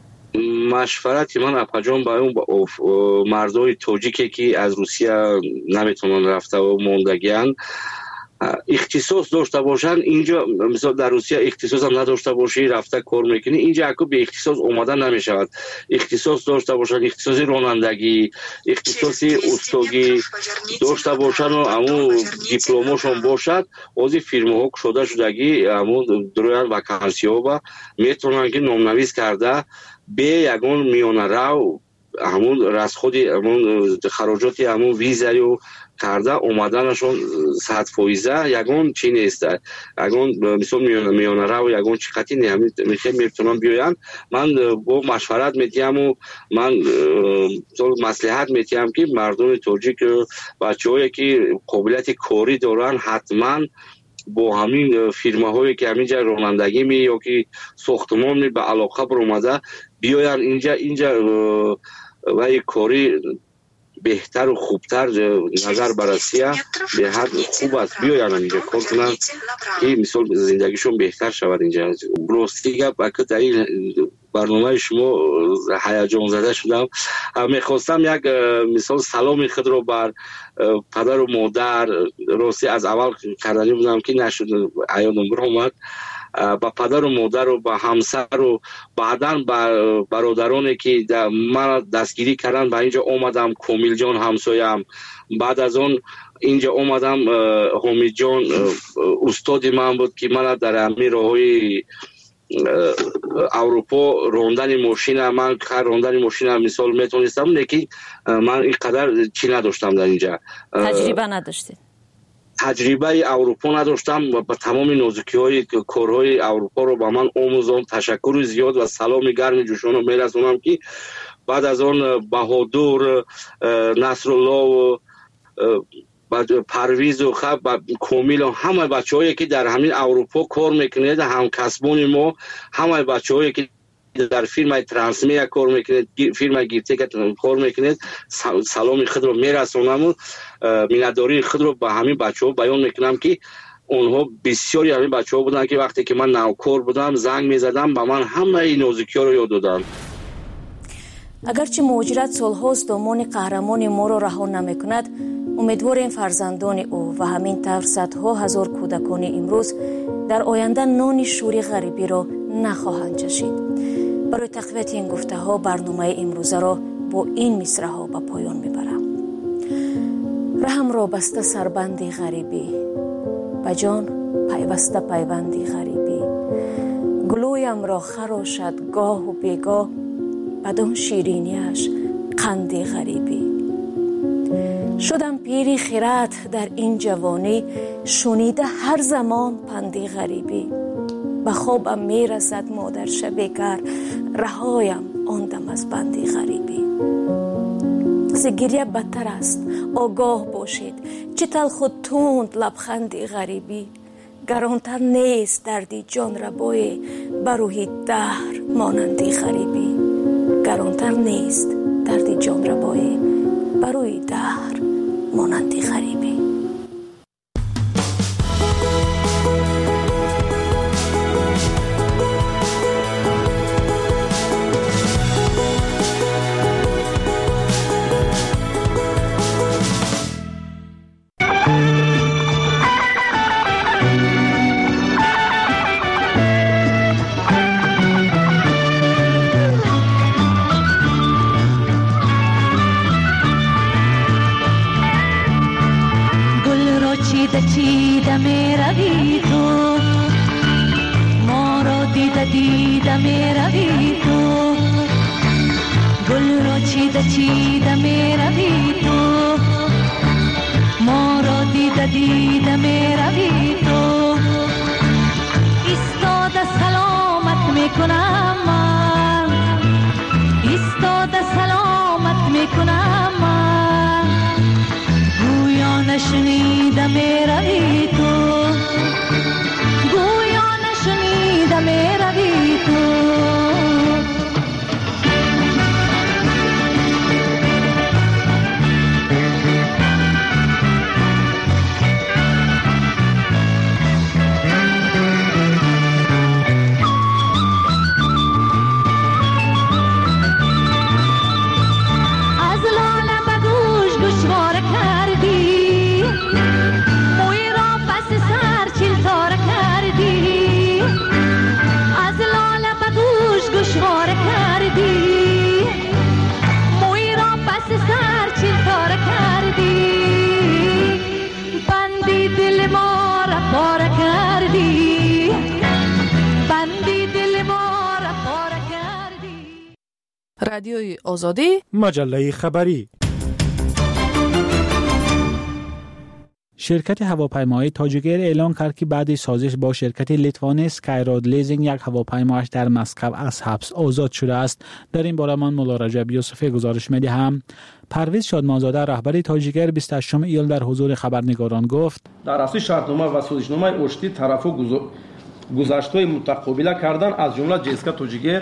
مشورتی من اپجان با اون مردای تاجیکی که از روسیه نمیتونن رفته و موندگیان اختصاص داشته باشن اینجا، مثلا در روسیه اختصاص هم نداشته باشی رفته کار میکنی اینجا اکو به اختصاص اومدن نمیشود. اختصاص داشته باشن، اختصاص رانندگی، اختصاص استاگی داشته باشن و همون دیپلمشون باشد از فیرما ها شده شدگی همون درویان وکانسی ها با میتونن که نامنویس کرده به یگان میانه رو همون رسخودی همون خراجاتی همون ویزایی و کرده اومدنشون صد فایزه یگان چی نیست. یگان مثلا میانه میانه رو یگان چقدی نه میتونم میتونم بیاین. من با مشورت میتیم و من مصلحت میتیم که مردم تاجیک بچه‌هایی که قابلیت کاری دارن حتما با همین فیرما هایی که همینجا رانندگی می یا که ساختمان می به علاقه برآمده بیاین اینجا اینجا و یک کاری بهتر و خوبتر نظر بررسیه به حد خوب است بیاین اینجا کار کنن که مثال زندگیشون بهتر شود. اینجا راستی گپ که در این برنامه شما هیجان زده شدم. میخواستم یک مثال سلام خود رو بر پدر و مادر راستی از اول کردنی بودم که نشد عیادم برآمد، با پدر و مادر و با همسر و بعداً با برادرانی که من دستگیری کردن با اینجا اومدم. کومیل جان همسایم، بعد از اون اینجا اومدم حمید جان استادی من بود که من در همین راههای اروپا راندن ماشین من خر راندن ماشین مثال میتونستم لیکن من اینقدر چی نداشتم در اینجا تجربه نداشتید. تجربه اروپا نداشتم و با تمام نازکی های کارهای اروپا رو با من آموزان. تشکر زیاد و سلام گرم جوشان رو میرسونم که بعد از آن بهادر نصرالله و پرویز و خب کومیل و همه بچه هایی که در همین اروپا کار میکنید هم کسبون ما همه بچه هایی که در فیلم ترانسمیا کار میکنید فیلم گیرته که کار میکنید سلام خود رو میرسونم و مینداری خود رو به همین بچه ها بیان میکنم که اونها بسیاری همین بچه ها بودن که وقتی که من نوکار بودم زنگ میزدم به من همه این نازکی ها رو یاد دادن. اگرچه مهاجرت سالهاست دامان قهرمان ما را رها نمیکند، امیدواریم فرزندان او و همین طور صدها هزار کودکان امروز در آینده نان شوری غریبی را نخواهند چشید. برای تقویت این گفته ها برنامه امروزه را با این مصرع ها به پایان میبرم. رحم را بسته سربندی غریبی، به جان پیوسته پیوندی غریبی. گلویم را خراشد گاه و بیگاه، بدان شیرینیش قندی غریبی. شدم پیری خیرات در این جوانی، شنیده هر زمان پندی غریبی. به خوابم میرسد مادر شبیکر، رهایم آندم از بندی غریبی. زگریه بدتر است آگاه باشید، چه تلخ و تند لبخندی غریبی. گرانتر نیست دردی جان ربای، بروحی دهر مانندی غریبی. گرانتر نیست دردی جان ربای، بروی دهر مانندی غریبی. چیده می روی تو، ما را دیده دیده می روی تو. گل را چیده چیده می روی تو، ما را دیده دیده می روی تو. ایستاده سلامت می کنم من، ایستاده سلامت می کنم من. گویا نشنیده می روی تو، رادیوی آزادی، مجله خبری. شرکت هواپیمایی تاجیک‌ایر اعلام کرد که بعد سازش با شرکت لیتوانی اسکایراد لیزینگ یک هواپیمایش در مسکو از حبس آزاد شده است. در این باره من مولا رجب یوسفی گزارش می‌دهم. پرویز شادمانزاده رهبر تاجیک‌ایر بیست و هشتم ایول در حضور خبرنگاران گفت: در اساس شرطنامه و سازشنامه اشتی طرف‌ها گذشته‌های متقابله کردن از جمله جسکا تاجیک‌ایر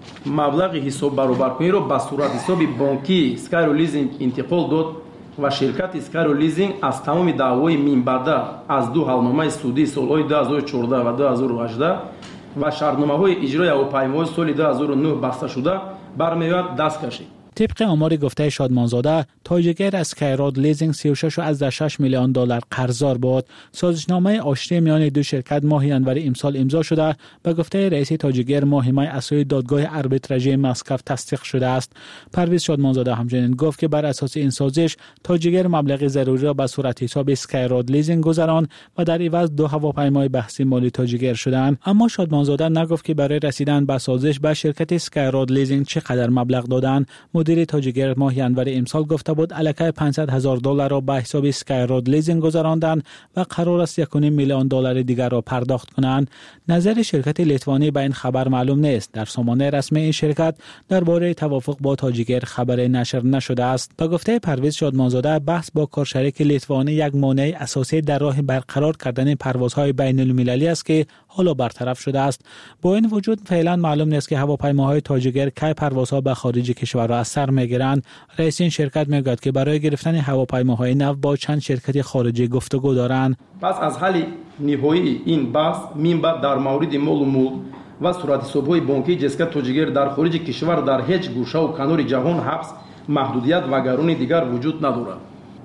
مبلغ حساب برابرکنی را به صورت حساب بانکی اسکایراد لیزینگ انتقال داد و شرکت اسکایراد لیزینگ از تمام دعوای منبعده از دو حلنامه سودی سالهای دو هزار و چهارده و دو هزار و هجده و شرطنامه‌های اجرای هواپیمای سال دو هزار و نه بسته شده برمی‌آید دست کشید. طبق آمار گفته شادمانزاده، تاجیک‌ایر اسکایراد لیزینگ سی و شش و شش میلیون دلار قرضدار بود. سازشنامه آشتی میان دو شرکت ماه ینوری امسال امضا شده و گفته رئیس تاجیک‌ایر ماه می اساس دادگاه آربیتراژی مسکو تصدیق شده است. پرویز شادمانزاده همچنین گفت که بر اساس این سازش تاجیک‌ایر مبلغ ضروری را به صورت حساب اسکایراد لیزینگ گذراند و در عوض دو هواپیمای بحثی مالی تاجیک‌ایر شدند. اما شادمانزاده نگفت که برای رسیدن به سازش به شرکت اسکایراد لیزینگ چقدر مبلغ دادند. مدیر تاجیک‌ایر ماه ینوری امسال گفته بود الکی پانصد هزار دلار را به حساب اسکایراد لیزینگ گذراندند و قرار است یک و نیم میلیون دلار دیگر را پرداخت کنند. نظر شرکت لیتوانی به این خبر معلوم نیست. در سامانه رسمی این شرکت درباره توافق با تاجیک‌ایر خبر نشر نشده است. به گفته پرویز شادمانزاده، بحث با کارشریک لیتوانی یک مانع اساسی در راه برقرار کردن پروازهای بین المللی است که حالا برطرف شده است. با این وجود فعلا معلوم نیست که هواپیماهای تاجیک‌ایر کی پروازها به خارج کشور را از سر می‌گیرند. رئیس این شرکت میگوید که برای گرفتن هواپیماهای نو با چند شرکت خارجی گفتگو دارند. پس از حل نهایی این بحث منبع در مورد مال و ملک و صورت حساب‌های بانکی جسکا تاجیک‌ایر در خارج کشور در هیچ گوشه و کنار جهان حبس، محدودیت و گرانی دیگر وجود ندارد.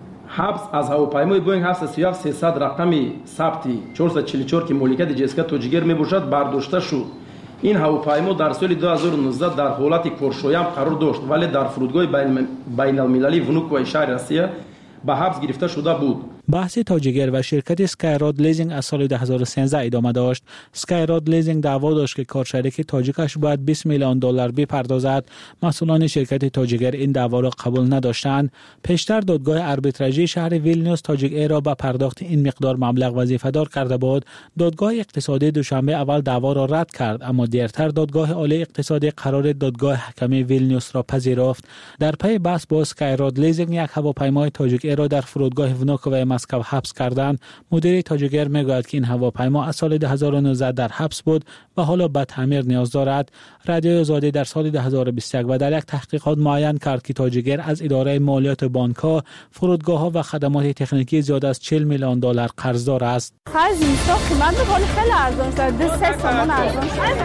حبس از هواپیمای بوینگ هفتصد و سی و هفت سیصد رقمی ثبتی چهارصد و چهل و چهار که مالکیت جسکا تاجیک‌ایر میباشد برداشته شد. این هواپیما در سال دو هزار و نوزده در حالت کارشویم قرار داشت ولی در فرودگاه بین المللی ونوکوی شهر روسیه به حبس گرفته شده بود. بحث تاجیک‌ایر و شرکت اسکایراد لیزینگ از سال دو هزار و سیزده ادامه داشت. اسکایراد لیزینگ دعوا داشت که کارشریک تاجیکش باید بیست میلیون دلار بپردازد. مسئولان شرکت تاجیک‌ایر این دعوا را قبول نداشتند. پیشتر دادگاه آربیتراژی شهر ویلنیوس تاجیک‌ایر را به پرداخت این مقدار مبلغ وظیفه‌دار کرده بود. دادگاه اقتصادی دوشنبه اول دعوا را رد کرد، اما دیرتر دادگاه عالی اقتصادی قرار دادگاه حکمی ویلنیوس را پذیرفت. در پی بحث با اسکایراد لیزینگ یک هواپیمای تاجیک‌ایر را در فرودگاه ونوکوی مسکو حبس کردند. مدیر تاجیک‌ایر میگوید که این هواپیما از سال دو هزار و نوزده در حبس بود و حالا به تعمیر نیاز دارد. رادیوی آزادی در سال دو هزار و بیست و یک و در یک تحقیقات معین کرد که تاجیک‌ایر از اداره مالیات بانک‌ها، فرودگاه‌ها و خدمات تکنیکی زیاد از چهل میلیون دلار قرضدار است. خرج اینستا قیمت خیلی خیلی ارزان شده. دو سه تومان ارزان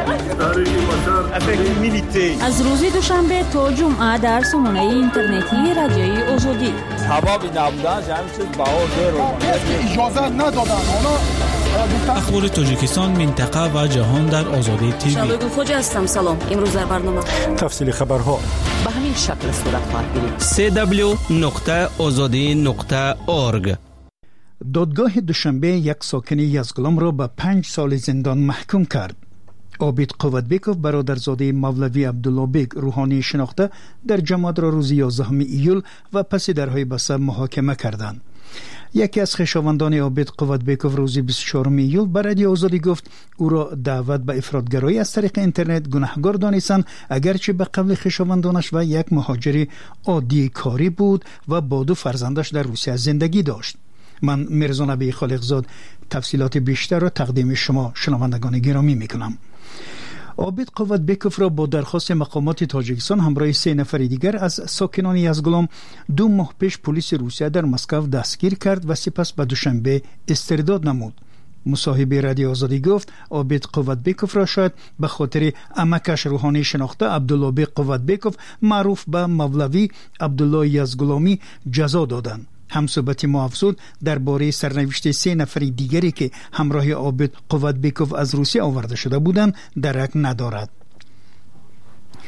شده. از روز دوشنبه تا جمعه در سامانه اینترنتی رادیوی آزادی. هوا نبودن همین چیز بهار رو اجازه ندادن. اخبار تاجیکستان، منطقه و جهان در آزادی تیوی. شبگون خوجا هستم. سلام. امروز در برنامه تفصیل خبرها به همین شکل صورت خواهد گرفت. سی دبلیو نقطه آزادی نقطه اورگ. دادگاه دوشنبه یک ساکن یزگلام را به پنج سال زندان محکوم کرد. عابد قوتبیکوف برادرزاده مولوی عبدالله بیگ روحانی شناخته در جمادر روز یازدهم ایول و پس درهای بسته محاکمه کردند. یکی از خویشاوندان عابد قوتبیکوف روز بیست و چهارم ایول به رادیو آزادی گفت او را دعوت به افراطگرایی از طریق اینترنت گناهکار دانستند، اگرچه به قول خویشاوندانش و یک مهاجر عادی کاری بود و با دو فرزندش در روسیه زندگی داشت. من میرزا نبی خالقزاد تفصیلات بیشتر را تقدیم شما شنوندگان گرامی میکنم. عابد قوتبیکوف را با درخواست مقامات تاجیکستان همراه سه نفر دیگر از ساکنان یزگلام دو ماه پیش پلیس روسیه در مسکو دستگیر کرد و سپس به دوشنبه استرداد نمود. مصاحب رادیو آزادی گفت عابد قوتبیکوف را شاید به خاطر عمکش روحانی شناخته عبدالله بیگ قوتبیکوف معروف به مولوی عبدالله یزگلامی جزا دادند. همصحبت ما افزود درباره سرنوشت سه نفر دیگری که همراه عابد قوتبیکوف از روسیه آورده شده بودند درک ندارد.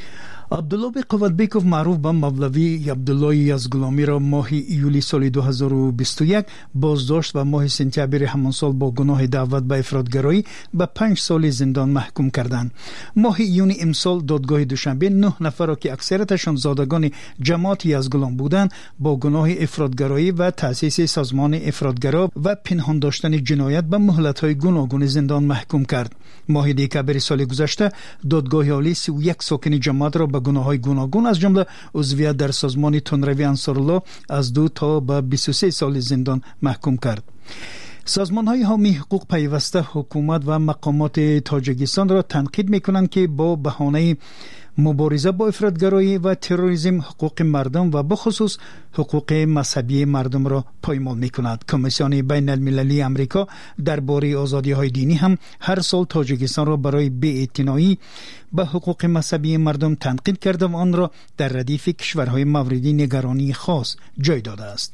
عبدالله قوتبیکوف معروف به مولوی عبدالله یزغلامی را ماه ایولی سال دو هزار و بیست و یک بازداشت و ماه سپتامبر همان سال با گناه دعوت به افراطگرایی به پنج سال زندان محکوم کردند. ماه ایون امسال دادگاه دوشنبه نه نفر را که اکثرتشان زادگان جماعت یزغلام بودند با گناه افراطگرایی و تأسیس سازمان افراطگرا و پنهان داشتن جنایت به مهلت‌های گوناگون زندان محکوم کرد. ماه دکامبر سال گذشته دادگاه عالی سی و یک ساکن جماعت را به گناه‌های گوناگون از جمله عضویت در سازمان تندروی انصارالله از دو تا به بیست و سه سال زندان محکوم کرد. سازمان‌های حامی حقوق پیوسته حکومت و مقامات تاجیکستان را تنقید می‌کنند که با بهانه مبارزه با افراطگرایی و تروریسم حقوق مردم و بخصوص حقوق مذهبی مردم را پایمال می‌کند. کمیسیون بین المللی امریکا درباره آزادی‌های دینی هم هر سال تاجیکستان را برای بی‌اعتنایی به حقوق مذهبی مردم تنقید کرده و آن را در ردیف کشورهای موردی نگرانی خاص جای داده است.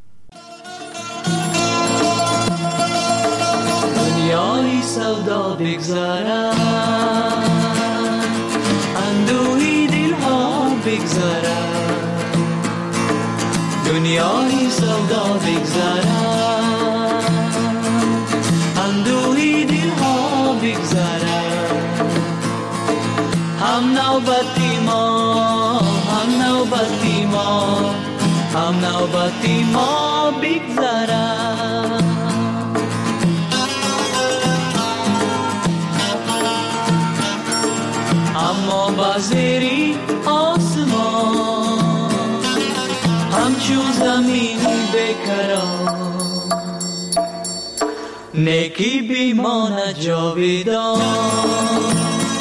دنیای سودا بگذرد، اندوهی دلها بگذرد، دنیای سودا بگذرد، اندوهی دلها بگذرد، هم نوبتی ما، هم نوبتی ما، هم نوبتی ما بگذرد. اما بازری آسمان همچون زمین بکران، نیکی بیماند جاویدان.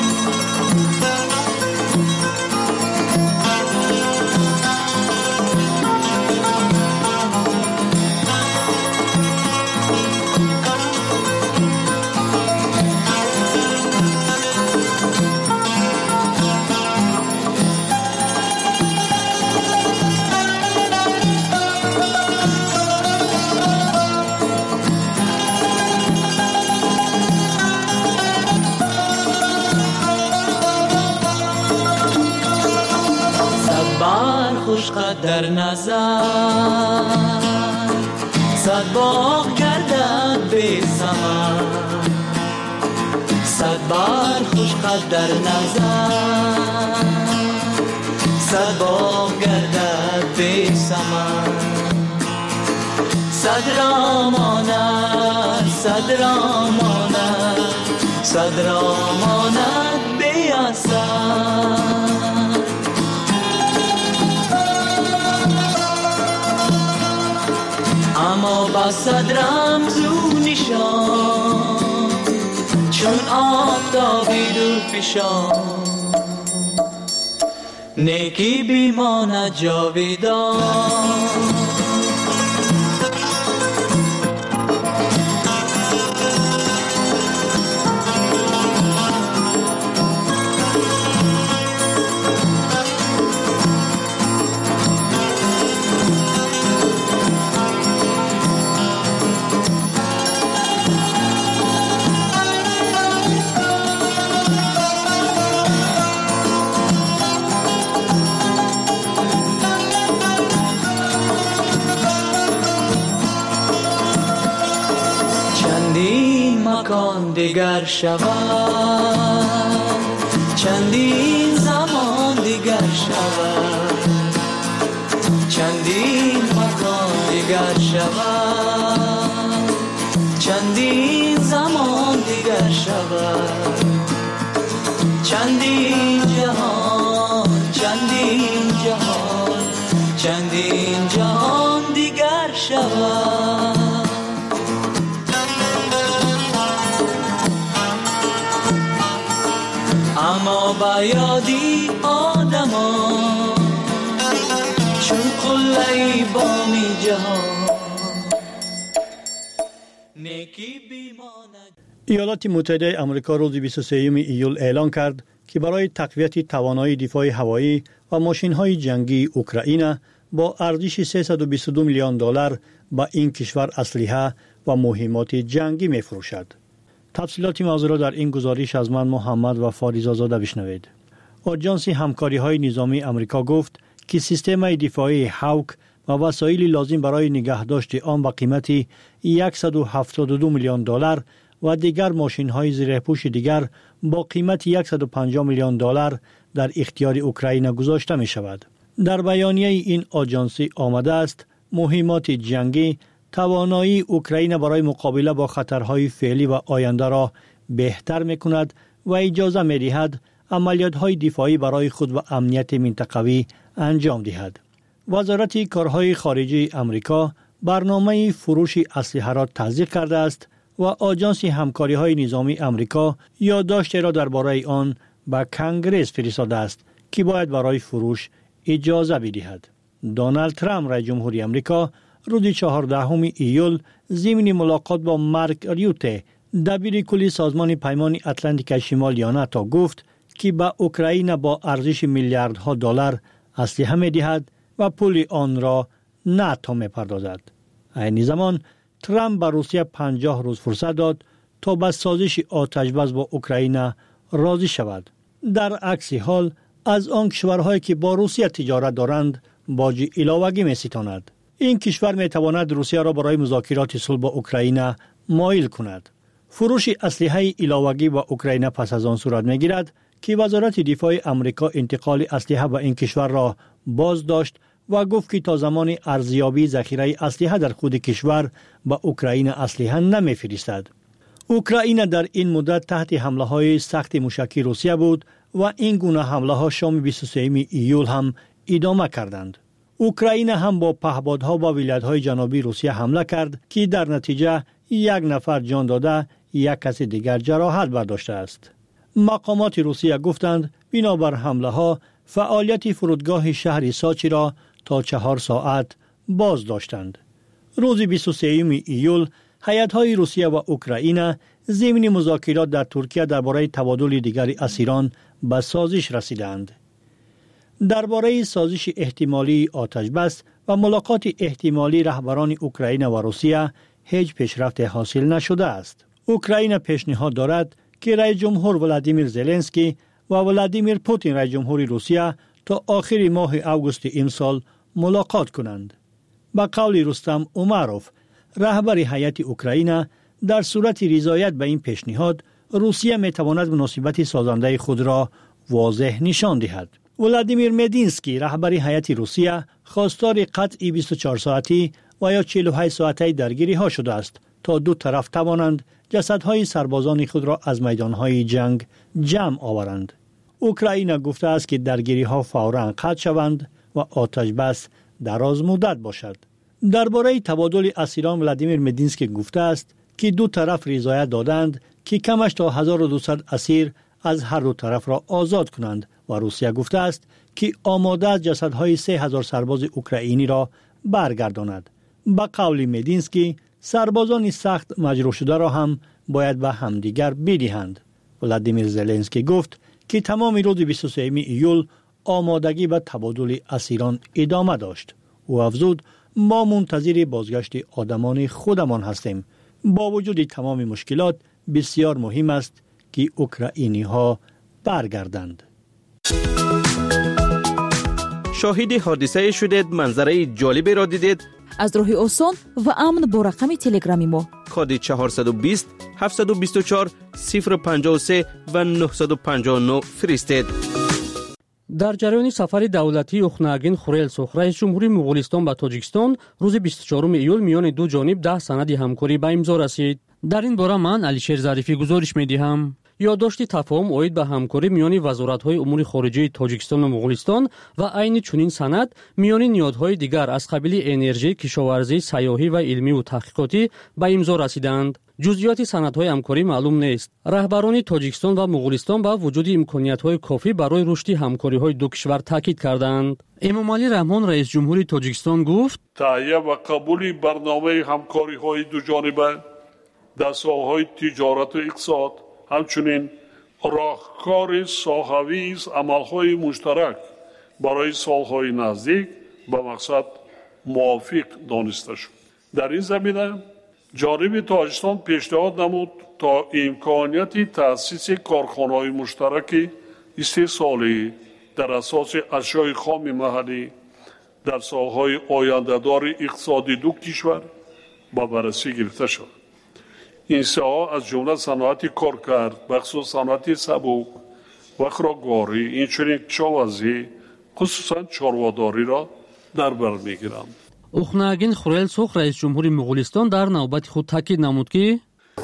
خوشقد در نظر، صد باغ گردد به ثمر، صد بار خوشقد در نظر، صد باغ گردد به ثمر، صد را ماند، صد را ماند، صد را ماند به اثر. اما با صد رمز و نشان چون آفتابی دور فشان، نیکی بیماند جاویدان. دیگر شود، چندین زمان دیگر شود، چندین مکان دیگر شود، چندین زمان دیگر شود، چندین جهان، چندین جهان، چندین جهان دیگر شود. اما با یادی آدمان چون قلعی بامی جهان، نیکی بیماند. ایالات متحده آمریکا روز بیست و سوم ایول اعلان کرد که برای تقویت توانایی دفاع هوایی و ماشین‌های جنگی اوکراین با ارزش سیصد و بیست و دو میلیون دلار با این کشور اسلحه و مهمات جنگی می‌فروشد. تفصیلات موضوع را در این گزارش از من محمد و فاریزا زاده بشنوید. آژانس همکاری‌های نظامی آمریکا گفت که سیستم دفاعی هاوک و وسایل لازم برای نگهداشت آن با قیمت صد و هفتاد و دو میلیون دلار و دیگر ماشین‌های زیرپوش دیگر با قیمت صد و پنجاه میلیون دلار در اختیار اوکراین گذاشته می‌شود. در بیانیه این آژانسی آمده است مهمات جنگی توانایی اوکراین برای مقابله با خطرهای فعلی و آینده را بهتر می‌کند و اجازه می‌دهد عملیات‌های دفاعی برای خود و امنیت منطقوی انجام دهد. وزارت کارهای خارجه آمریکا برنامه فروش اسلحه را تصدیق کرده است و آژانس همکاری‌های نظامی آمریکا یادداشت را درباره آن به کنگره فرستاده است که باید برای فروش اجازه بدهد. دونالد ترامپ رئیس جمهوری آمریکا روز چهاردهم ایول ضمن ملاقات با مارک ریوته دبیر کلی سازمان پیمان اتلانتیک شمالی ناتو گفت که به اوکراین با ارزش میلیاردها دلار اسلحه می‌دهد و پول آن را ناتو می‌پردازد. این زمان ترامپ به روسیه پنجاه روز فرصت داد تا به سازش آتش‌بس با اوکراین راضی شود. در عکس حال از آن کشورهایی که با روسیه تجارت دارند باج علاوه‌ای می‌ستاند. این کشور می‌تواند روسیه را برای مذاکرات صلح با اوکراین مایل کند. فروش اسلحه علاوه‌ای با اوکراین پس از آن صورت می‌گیرد که وزارت دفاع آمریکا انتقال اسلحه به این کشور را باز داشت و گفت که تا زمان ارزیابی ذخیره اسلحه در خود کشور به اوکراین اسلحه نمی‌فرستد. اوکراین در این مدت تحت حمله‌های سخت موشکی روسیه بود و این گونه حمله‌ها شام بیست و سوم ایول هم ادامه کردند. اوکراین هم با پهپادها با ولایت‌های جنوبی روسیه حمله کرد که در نتیجه یک نفر جان داده یک کس دیگر جراحت برداشته است. مقامات روسیه گفتند بنابر حمله ها فعالیت فرودگاه شهر ساچی را تا چهار ساعت باز داشتند. روز بیست و سوم ایول هیئت‌های روسیه و اوکراین ضمن مذاکرات در ترکیه درباره تبادل دیگر اسیران به سازش رسیدند. درباره سازش احتمالی آتش‌بس و ملاقات احتمالی رهبران اوکراین و روسیه هیچ پیشرفت حاصل نشده است. اوکراین پیشنهاد دارد که رئیس جمهور ولادیمیر زلنسکی و ولادیمیر پوتین رئیس جمهور روسیه تا آخر ماه اوگوست امسال ملاقات کنند. با قول رستم اوماروف رهبر هیئت اوکراین در صورت رضایت به این پیشنهاد روسیه میتواند مناسبت سازنده خود را واضح نشان دهد. ولادیمیر مدینسکی رهبر هیئت روسیه خواستار قطع بیست و چهار ساعتی و یا چهل و هشت ساعتی درگیری ها شده است تا دو طرف توانند جسدهای سربازان خود را از میدانهای جنگ جمع آورند. اوکراین گفته است که درگیری ها فوراً قطع شوند و آتش بس دراز مدت باشد. درباره تبادل اسیران ولادیمیر مدینسکی گفته است که دو طرف رضایت دادند که کمش تا هزار و دویست اسیر از هر دو طرف را آزاد کنند و روسیه گفته است که آماده است جسدهای سه هزار سرباز اوکراینی را برگرداند. با قول مدینسکی سربازان سخت مجروح شده را هم باید به همدیگر بدهند. ولادیمیر زلنسکی گفت که تمام روز بیست و سوم ایول آمادگی به تبادل اسیران ادامه داشت. او افزود ما منتظر بازگشت آدمان خودمان هستیم. با وجود تمام مشکلات بسیار مهم است که اوکراینی ها برگردند. شاهد حادثه شدید، منظره جالبی را دیدید؟ از راه آسان و امن با رقم تلگرامی ما کد چهارصد و بیست هفتصد و بیست و چهار صفر پنجاه و سه و نهصد و پنجاه و نه فرستید. در جریان سفر دولتی اوخناگین خورلسوخ رئیس جمهوری مغولستان به تاجیکستان روز بیست و چهارم ایول میان دو جانب ده سند همکاری به امضا رسید. در این باره من علیشیر ظریفی گزارش می‌دهم. یادداشت تفاهم اوید به همکاری میان وزارت‌های امور خارجه تاجیکستان و مغولستان و عین چنین سند میان نهادهای دیگر از قبیل انرژی، کشاورزی، سیاحی و علمی و تحقیقاتی به امضا رسیدند. جزئیات سندهای همکاری معلوم نیست. رهبران تاجیکستان و مغولستان با وجود امکانیت‌های کافی برای رشد همکاری‌های دو کشور تاکید کردند. امامعلی رحمان رئیس جمهوری تاجیکستان گفت: تهیه و قبول برنامه همکاری‌های دو جانبه در ساحه‌های تجارت و اقتصاد همچنین راهکار ساحوی است عملهای مشترک برای سالهای نزدیک به مقصد موافق دانسته شد. در این زمینه جانب تاجیکستان پیشنهاد نمود تا امکانیت تأسیس کارخانه‌های مشترک استحصالی در اساس اشیاء خام محلی در سالهای آینده‌دار اقتصادی دو کشور با بررسی گرفته شد. این ساحه از جمله صنعت کارکرد، بخصوص صنعت سبک و خودروگاری، اینچنین کشاورزی خصوصا چارواداری را در بر میگیرند. اخناگین خورل سوخ رئیس جمهوری مغولستان در نوبت خود تاکید نمود که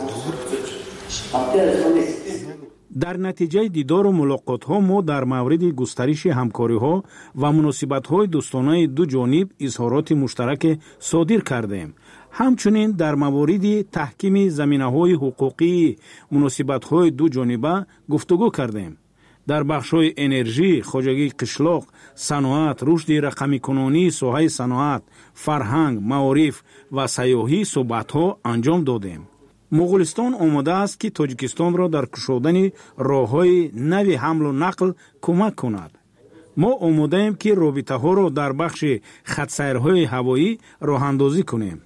در نتیجه دیدار و ملاقات ها ما در مورد گسترش همکاری ها و مناسبت های دوستانه دو جانب اظهارات مشترک صادر کردیم. همچنین در مورد تحکیم زمینه های حقوقی مناسبت های دو جانبه گفتگو کردیم. در بخش های انرژی، خواجگی قشلاق، صنعت، رشد رقمی کنونی، ساحه صنعت، فرهنگ، معارف و سیاحی صحبت ها انجام دادیم. مغولستان آماده است که تاجیکستان را در کشودن راه‌های نوی حمل و نقل کمک کند. ما آماده ایم که رابطه ها را در بخش خطسیرهای هوایی راه اندازی کنیم.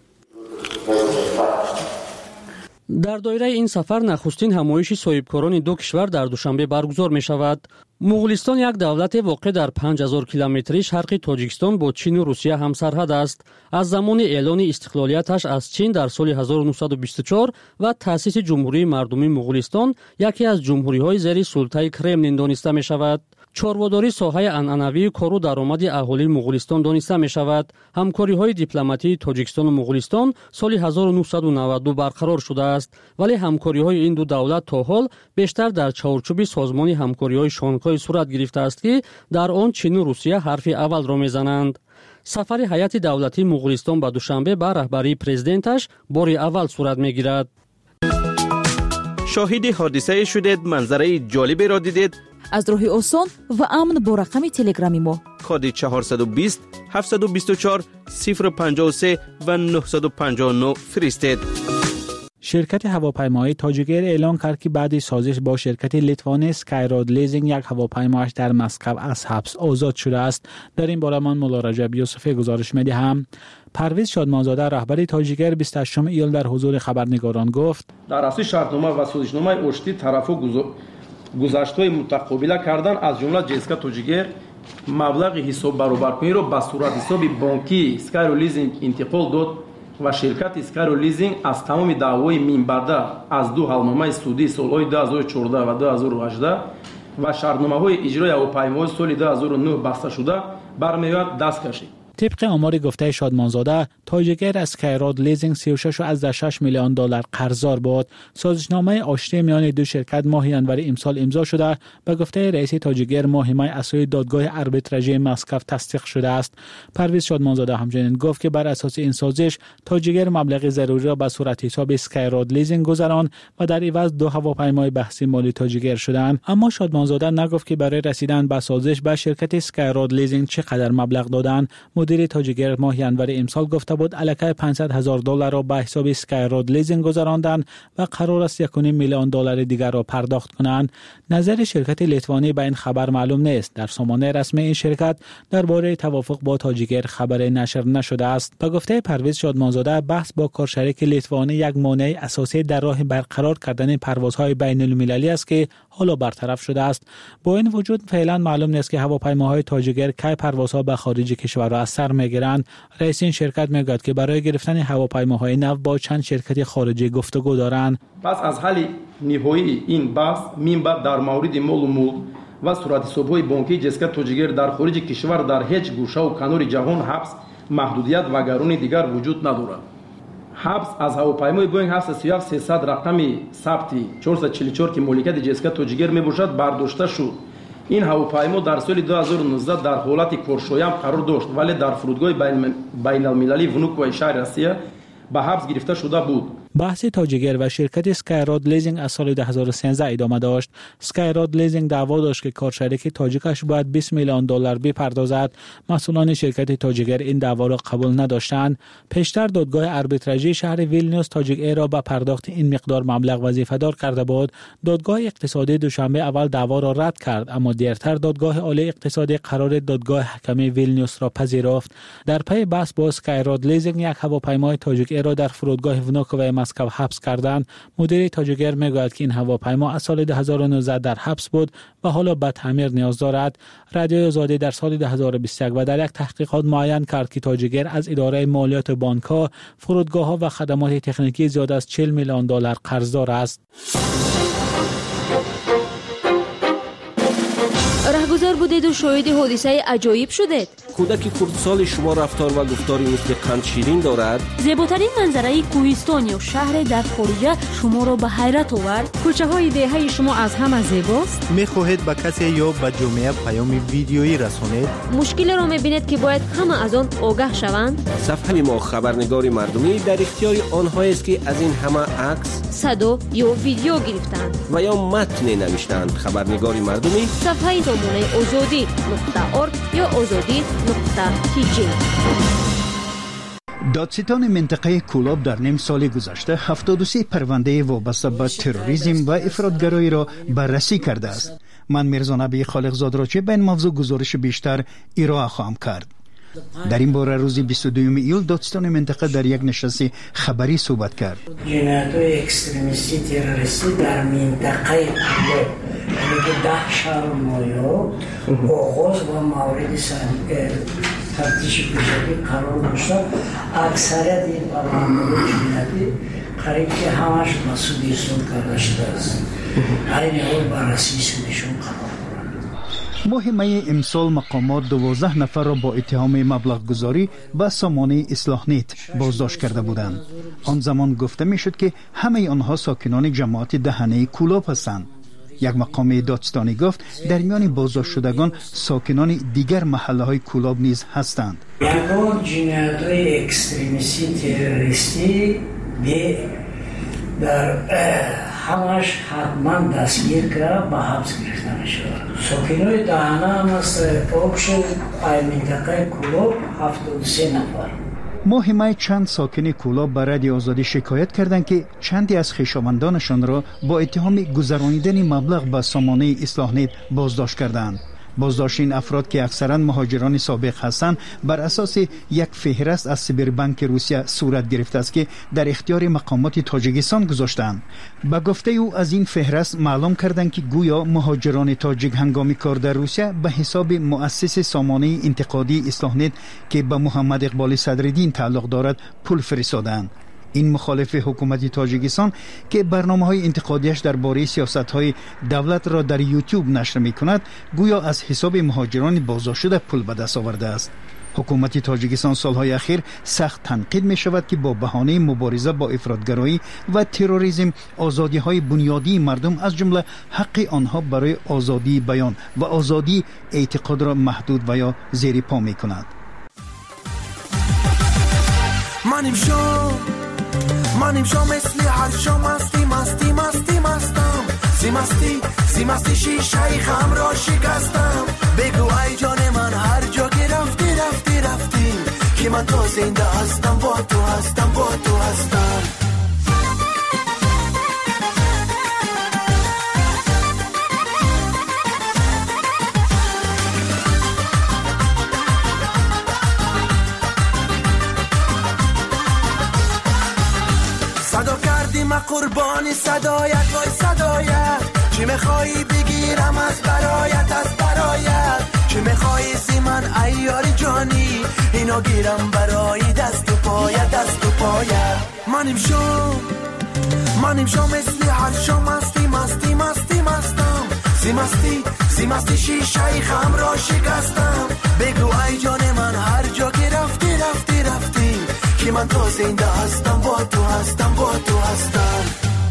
در دایره این سفر نخستین همایش صاحبکاران دو کشور در دوشنبه برگزار می شود. مغولستان یک دولت واقع در پنج هزار کیلومتری شرقی تاجیکستان با چین و روسیه همسرحد است. از زمان اعلان استقلالیتش از چین در سال هزار و نهصد و بیست و چهار و تأسیس جمهوری مردمی مغولستان یکی از جمهوری‌های زیر سلطه کرملین دانسته می شود. چارواداری ساحه عنعنوی کار و درآمد اهالی مغولستان دانسته می شود. همکاری‌های دیپلماتی تاجیکستان و مغولستان سال هزار و نهصد و نود و دو برقرار شده است، ولی همکاری‌های این دو دولت تا حال بیشتر در چارچوب سازمان همکاری‌های شانگهای صورت گرفته است که در آن چین و روسیه حرف اول را می‌زنند. سفر هیئت دولتی مغولستان به دوشنبه به رهبری پرزیدنتش بار اول صورت می‌گیرد. شاهد حادثه شدید، منظره جالبی را دیدید؟ از راه آسان و امن با رقم تلگرامی ما کد چهارصد و بیست هفتصد و بیست و چهار صفر پنجاه و سه و نهصد و پنجاه و نه فرستید. شرکت هواپیمایی تاجیکر اعلان کرد که بعد سازش با شرکت لیتوانی اسکایراد لیزینگ یک هواپیمایش در مسکو از حبس آزاد شده است. در این باره من مولا رجب یوسفی گزارش می‌دهم. پرویز شادمانزاده رهبر تاجیکر بیست و هشتم ایول در حضور خبرنگاران گفت: در اساس شرطنامه و سازشنامه اشتی طرفو گذشت‌های متقابله کردن از جمله جسکا تاجیکر مبلغ حساب برابرکنی را به صورت حساب بانکی اسکایراد لیزینگ انتقال داد و شرکت اسکایراد لیزینگ از تمام دعوای منبعده از دو حلنامه سودی سالهای دو هزار و چهارده و دو هزار و هجده و شرطنامه‌های اجرای هواپیمای سال دو هزار و نه بسته شده برمی‌آید دست کشید. طبق آمار گفته شادمانزاده، تاجیکر اسکایراد لیزینگ سی و شش و شش میلیون دلار قرضدار بود. سازشنامه آشتی میان دو شرکت ماه ژانویه امسال امضا شده. به گفته رئیس تاجیکر ماهیمه اساسی دادگاه آربیتراژی مسکو تصدیق شده است. پرویز شادمانزاده همچنین گفت که بر اساس این سازش تاجیکر مبلغ ضروری را به صورت حساب اسکایراد لیزینگ گذراند و در عوض دو هواپیمای بحثی مالی تاجیکر شدند. اما شادمانزاده نگفت که برای رسیدن به سازش به شرکت اسکایراد لیزینگ چقدر مبلغ دادند. مدیر تاجیکر ماه ژانویه امسال گفته بود الکی پانصد هزار دلار را به حساب اسکایراد لیزینگ گذراندند و قرار است یک و نیم میلیون دلار دیگر را پرداخت کنند. نظر شرکت لیتوانی به این خبر معلوم نیست. در سامانه رسمی این شرکت درباره توافق با تاجیکر خبر نشر نشده است. به گفته پرویز شادمانزاده بحث با کارشریک لیتوانی یک مانع اساسی در راه برقرار کردن پروازهای بین المللی است که حالا برطرف شده است. با این وجود فعلا معلوم نیست که هواپیماهای تاجیکر کی پروازها به خارج کشور را از سر میگیرند. رئیس این شرکت میگوید که برای گرفتن هواپیماهای نو با چند شرکت خارجی گفتگو دارند. پس از حل نهایی این بحث منبع در مورد مال و ملک و صورت حساب‌های بانکی جسکا تاجیکر در خارج کشور در هیچ گوشه و کنار جهان حبس، محدودیت و گرانی دیگر وجود ندارد. حبس از هواپیمای بوینگ هفتصد و سی و هفت سیصد رقمی ثبتی چهارصد و چهل و چهار که مالکیت جسکا تاجیکر میباشد برداشته شد. این هواپیما در سال دو هزار و نوزده در حالت کارشویم قرار داشت ولی در فرودگاه بین المللی ونوکوی شهر روسیه به حبس گرفته شده بود. بحث تاجیکر و شرکت اسکایراد لیزینگ از سال دو هزار و سیزده ادامه داشت. اسکایراد لیزینگ دعوا داشت که کارشریک تاجیکش باید بیست میلیون دلار بپردازد. مسئولان شرکت تاجیکر این دعوا را قبول نداشتند. پیشتر دادگاه آربیتراژی شهر ویلنیوس تاجیک را به پرداخت این مقدار مبلغ وظیفه‌دار کرده بود. دادگاه اقتصادی دوشنبه اول دعوا را رد کرد، اما دیرتر دادگاه عالی اقتصادی قرار دادگاه حکمی ویلنیوس را پذیرفت. در پی بحث با اسکایراد لیزینگ یک هواپیمای تاجیک را در فرودگاه ونوکوی مسکو حبس کردند، مدیر تاجیکر میگوید که این هواپیما از سال دو هزار و نوزده در حبس بود و حالا به تعمیر نیاز دارد. رادیوی آزادی در سال دو هزار و بیست و یک و در یک تحقیقات معین کرد که تاجیکر از اداره مالیات بانک‌ها، فرودگاه‌ها و خدمات تکنیکی زیاد از چهل میلیون دلار قرضدار است. رهگذر بودید و شاهد حادثه عجایب شدید. کودک کردسال شما رفتار و گفتاری مثل قند شیرین دارد. زیباترین منظره کوهستان یا شهر در خارج شما را به حیرت آورد. کوچه های دهه شما از همه زیباست. میخواهید به کسی یا به جامعه پیام ویدیویی رسانید؟ مشکل را میبینید که باید همه از آن آگاه شوند. صفحه ما خبرنگار مردمی در اختیار آنها است که از این همه عکس، صدا یا ویدیو گرفتند و یا متن نوشتند. خبرنگار مردمی صفحه سامانه آزادی نقطه ارگ یا آزادی نقطه تی جی. دادستان منطقه کولاب در نیم سال گذشته هفتاد و سه پرونده وابسته به تروریسم و افراطگرایی را بررسی کرده است. من میرزا نبی خالقزاد را چه به این موضوع گزارش بیشتر ارائه خواهم کرد. در این باره روز بیست و دوم ایول دادستان منطقه در یک نشست خبری صحبت کرد. جنایت‌های اکستریمیستی تروریستی در منطقه کولاب یعنی که ده شهر مایو آغاز و مورد تفتیش پیشگی قرار داشته. اکثریت این پرونده‌های جنایتی قریب که همش مسئولیت کرده شده است. این حال بررسی سودشون قرار. مهمه امسال مقامات دوازده نفر را با اتهام مبلغ گذاری به سامانه اصلاح نیت بازداشت کرده بودند. آن زمان گفته می شد که همه آنها ساکنان جماعت دهنه کولاب هستند. یک مقام دادستانی گفت در میان بازداشت شدگان ساکنان دیگر محله های کولاب نیز هستند. یکان جنایت‌های اکستریمیستی تروریستی در همش حتما دستگیر کرد به حبس گرفتن شد. ساکنای دهنه هم از پاکش منطقه کولاب هفتاد و سه نفر. مهمه چند ساکن کولاب به رادیو آزادی شکایت کردند که چندی از خویشاوندانشان را با اتهام گذرانیدن مبلغ به سامانه اصلاح نیت بازداشت کردند. بازداشت این افراد که اکثرا مهاجران سابق هستند بر اساس یک فهرست از سایبربانک روسیه صورت گرفته است که در اختیار مقامات تاجیکستان گذاشتند. به گفته او از این فهرست معلوم کردند که گویا مهاجران تاجیک هنگام کار در روسیه به حساب مؤسس سامانه انتقادی اصلاح نیت که به محمد اقبال صدرالدین تعلق دارد پول فرستادند. این مخالف حکومت تاجیکستان که برنامه‌های انتقادیش درباره سیاست‌های دولت را در یوتیوب نشر می‌کند، گویا از حساب مهاجران بازداشت شده پول به دست آورده است. حکومت تاجیکستان سالهای اخیر سخت تنقید می‌شود که با بهانه مبارزه با افراطگرایی و تروریسم آزادی‌های بنیادی مردم از جمله حق آنها برای آزادی بیان و آزادی اعتقاد را محدود و یا زیر پا می‌کند. منیم شو منیم شو مثلی هر شو مستی مستی مستی مستم سی مستی سی مستی شیشه خم را شکستم. بگو ای جان من هر جا که رفتی رفتی رفتی که من تا زنده هستم با تو هستم با تو هستم. صدا کردی ما قربانی صدایت وای صدایت چی میخوایی بگیرم از برایت از برایت چی میخوایی سی من ایاری جانی اینو گیرم برای دست و پایت دست و پایت. منیم شو منیم شو مثلی هر شو مستی مستی مستی مستم سی مستی سی مستی شیشه خم را شکستم. بگو ای جان من هر جا که رفتی رفتی رفتی که من تا زنده هستم با تو هستم با تو هستم.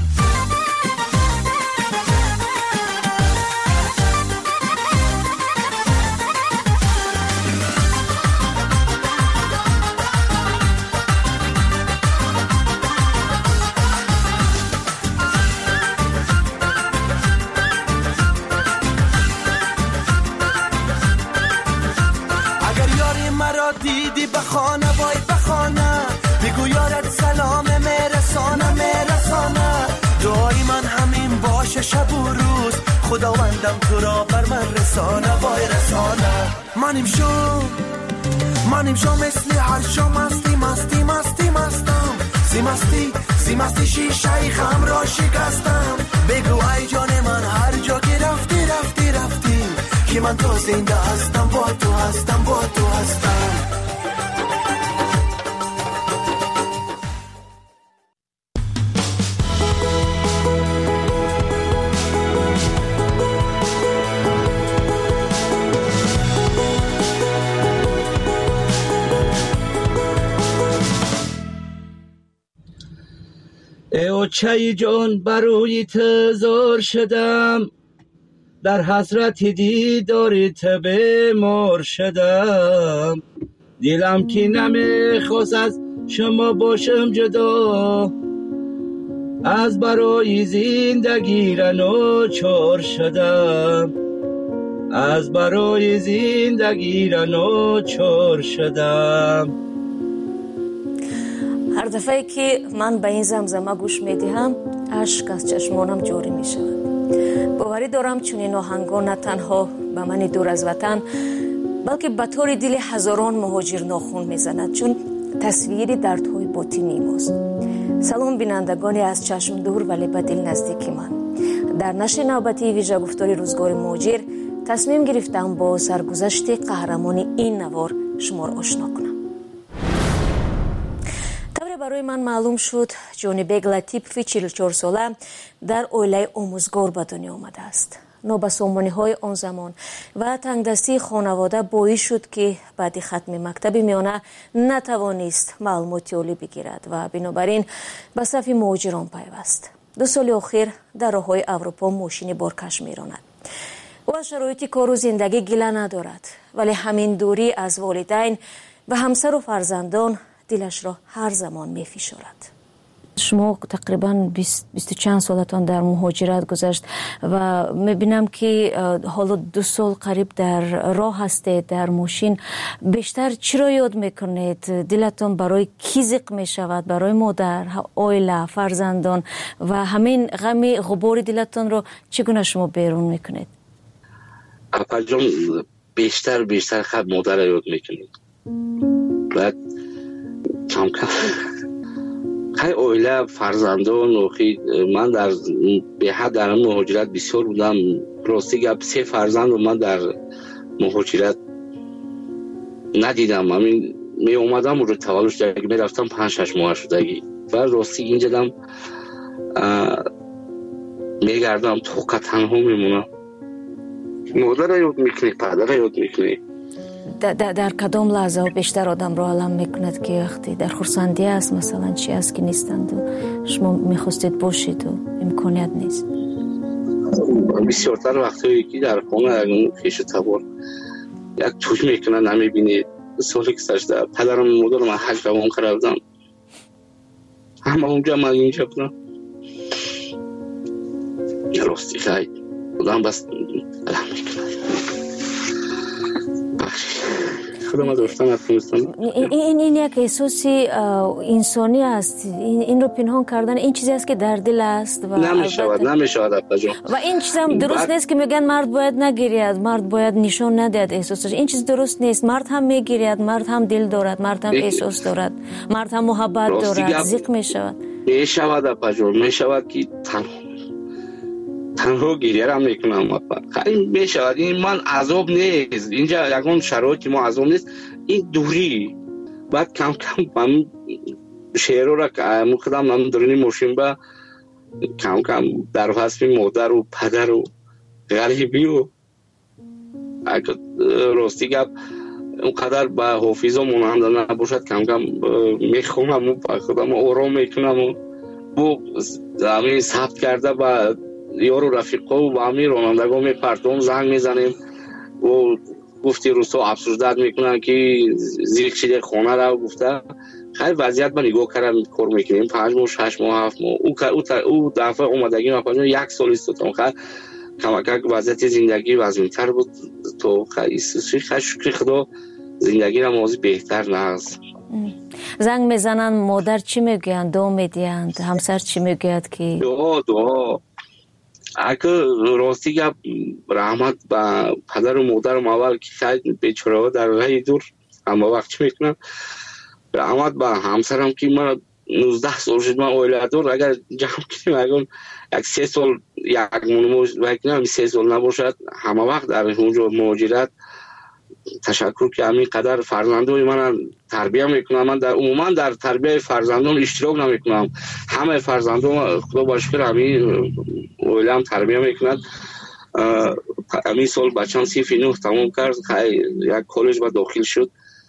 اگر یاری مرا دیدی بخانه وای بخانه بگو یارت سلام میرسانه میرسانه. دعای من همین باشه شب و روز خداوندم تو را بر من رسانه وای رسانه. منیم شو منیم شو مثلی هر شو مستی مستی مستی مستم سیمستی سیمستی شیشه خم را شکستم بگو ای جان من هر جا که رفتی رفتی رفتی که من تو زنده هستم با تو هستم با تو هستم. ای چای جان برای تزار شدم در حسرت دیدار بیمار شدم دلم که نمیخواست از شما باشم جدا از برای زندگی را ناچار شدم از برای زندگی را ناچار شدم. هر دفعه که من به این زمزمه گوش میدهم اشک از چشمانم جاری می شود. باوری دارم چنین آهنگا نه تنها به من دور از وطن بلکه به طور دل هزاران مهاجر ناخون میزند چون تصویری دردهای باطنی ماست. سلام بینندگانی از چشم دور ولی به دل نزدیک من. در نشر نوبتی ویژه گفتار روزگار مهاجر تصمیم گرفتم با سرگذشت قهرمان این نوار شما را آشنا کنم. برای من معلوم شد جونی بیگ لطیفی چهل و چهار ساله در اویله آموزگار به دنیا آمده است. نابسامانی های آن زمان و تنگدستی خانواده باعث شد که بعد ختم مکتب میانه نتوانست معلومات عالی بگیرد و بنابراین به صف مهاجران پیوست. دو سال اخیر در راههای اروپا ماشین بارکش میراند. او از شرایط کار و زندگی گله ندارد ولی همین دوری از والدین و همسر و فرزندان دلش را هر زمان می فشارد. شما تقریبا بیست و چند سالتان در مهاجرت گذشت و می بینم که حالا دو سال قریب در راه هستید در ماشین. بیشتر چی را یاد میکنید؟ دلتان برای کی زق می شود؟ برای مادر، عائله، فرزندان و همین غم غبار دلتان را چگونه شما بیرون میکنید؟ اپا جان بیشتر بیشتر خب مادر را یاد میکنید. بعد کم کم خیلی اویله فرزندان و من در به حد در مهاجرت بسیار بودم. راستی گپ سه فرزند و من در مهاجرت ندیدم. همین می اومدم و رو تولدش در می رفتم پنج شش ماه شدگی و راستی اینجا دم می گردم توقع تنها میمونم. مادر را یاد میکنی، پدر را یاد میکنی. در, در کدام لحظه بیشتر آدم رو علم میکند که وقتی در خرسندی است مثلا چی است که نیستند و شما میخواستید باشید و امکانیت نیست؟ بسیارتر وقتی که در خانه اگه خیش تبار یک توش میکنن نمیبینید. سالی که سشده پدرم مادرم حج روان کردم همه اونجا من اینجا بودم. راستی خیلی آدم بس علم میکنه. این این این یک احساسی انسانی است. این این رو پنهان کردن این چیزی است که در دل است و نمیشود نمیشود و این چیز هم درست نیست که میگن مرد باید نگیرید، مرد باید نشان ندهد احساسش. این چیز درست نیست. مرد هم میگیرد، مرد هم دل دارد، مرد هم احساس دارد، مرد هم محبت دارد. زیق میشود میشود اپا جون میشود که تنها گریه را میکنم. خیلی میشود این من عذاب نیست. اینجا یکون شرایطی ما عذاب نیست. این دوری بعد کم کم من شعر را که مقدم من درونی ماشین با کم کم در حسب مادر و پدر و غریبی و اگر راستی گپ اونقدر به حافظ و مانند نباشد کم کم میخونم و با خودم آرام میکنم و بو همین ثبت کرده با یارو رفیقا و با همین رانندگاه میپرتم زنگ میزنیم و گفتی روستا افسردت میکنن که زیر چیده خانه را گفته خیلی وضعیت من نگاه کردم کار میکنیم پنج ماه شش ماه هفت ماه او, او دفعه اومدگی ما پنج ماه یک سال استودم خیلی کمکک وضعیت زندگی وضعیتر بود تو خیلی شکر خدا زندگی را موضوع بهتر نهست. زنگ میزنن مادر چی میگویند؟ دعا میدیند؟ همسر چی میگوید که؟ دعا دعا اگه راستی گپ رحمت با پدر و مادرم اول که خیلی بیچاره در راه دور اما وقت چی میکنم رحمت با همسرم که من نوزده سال شد من اویلا دار اگر جمع کنیم اگر یک سه سال یک مونموز بکنیم سه سال نباشد همه وقت در اونجا مهاجرت تشکر که همین قدر فرزندان من تربیت میکنم. من در عموما در تربیت فرزندان اشتراک نمیکنم. همه فرزندان خدا باشکر همین اویلام تربیت میکند. همین سال بچه‌م صف نه تمام کرد یک کالج با داخل شد.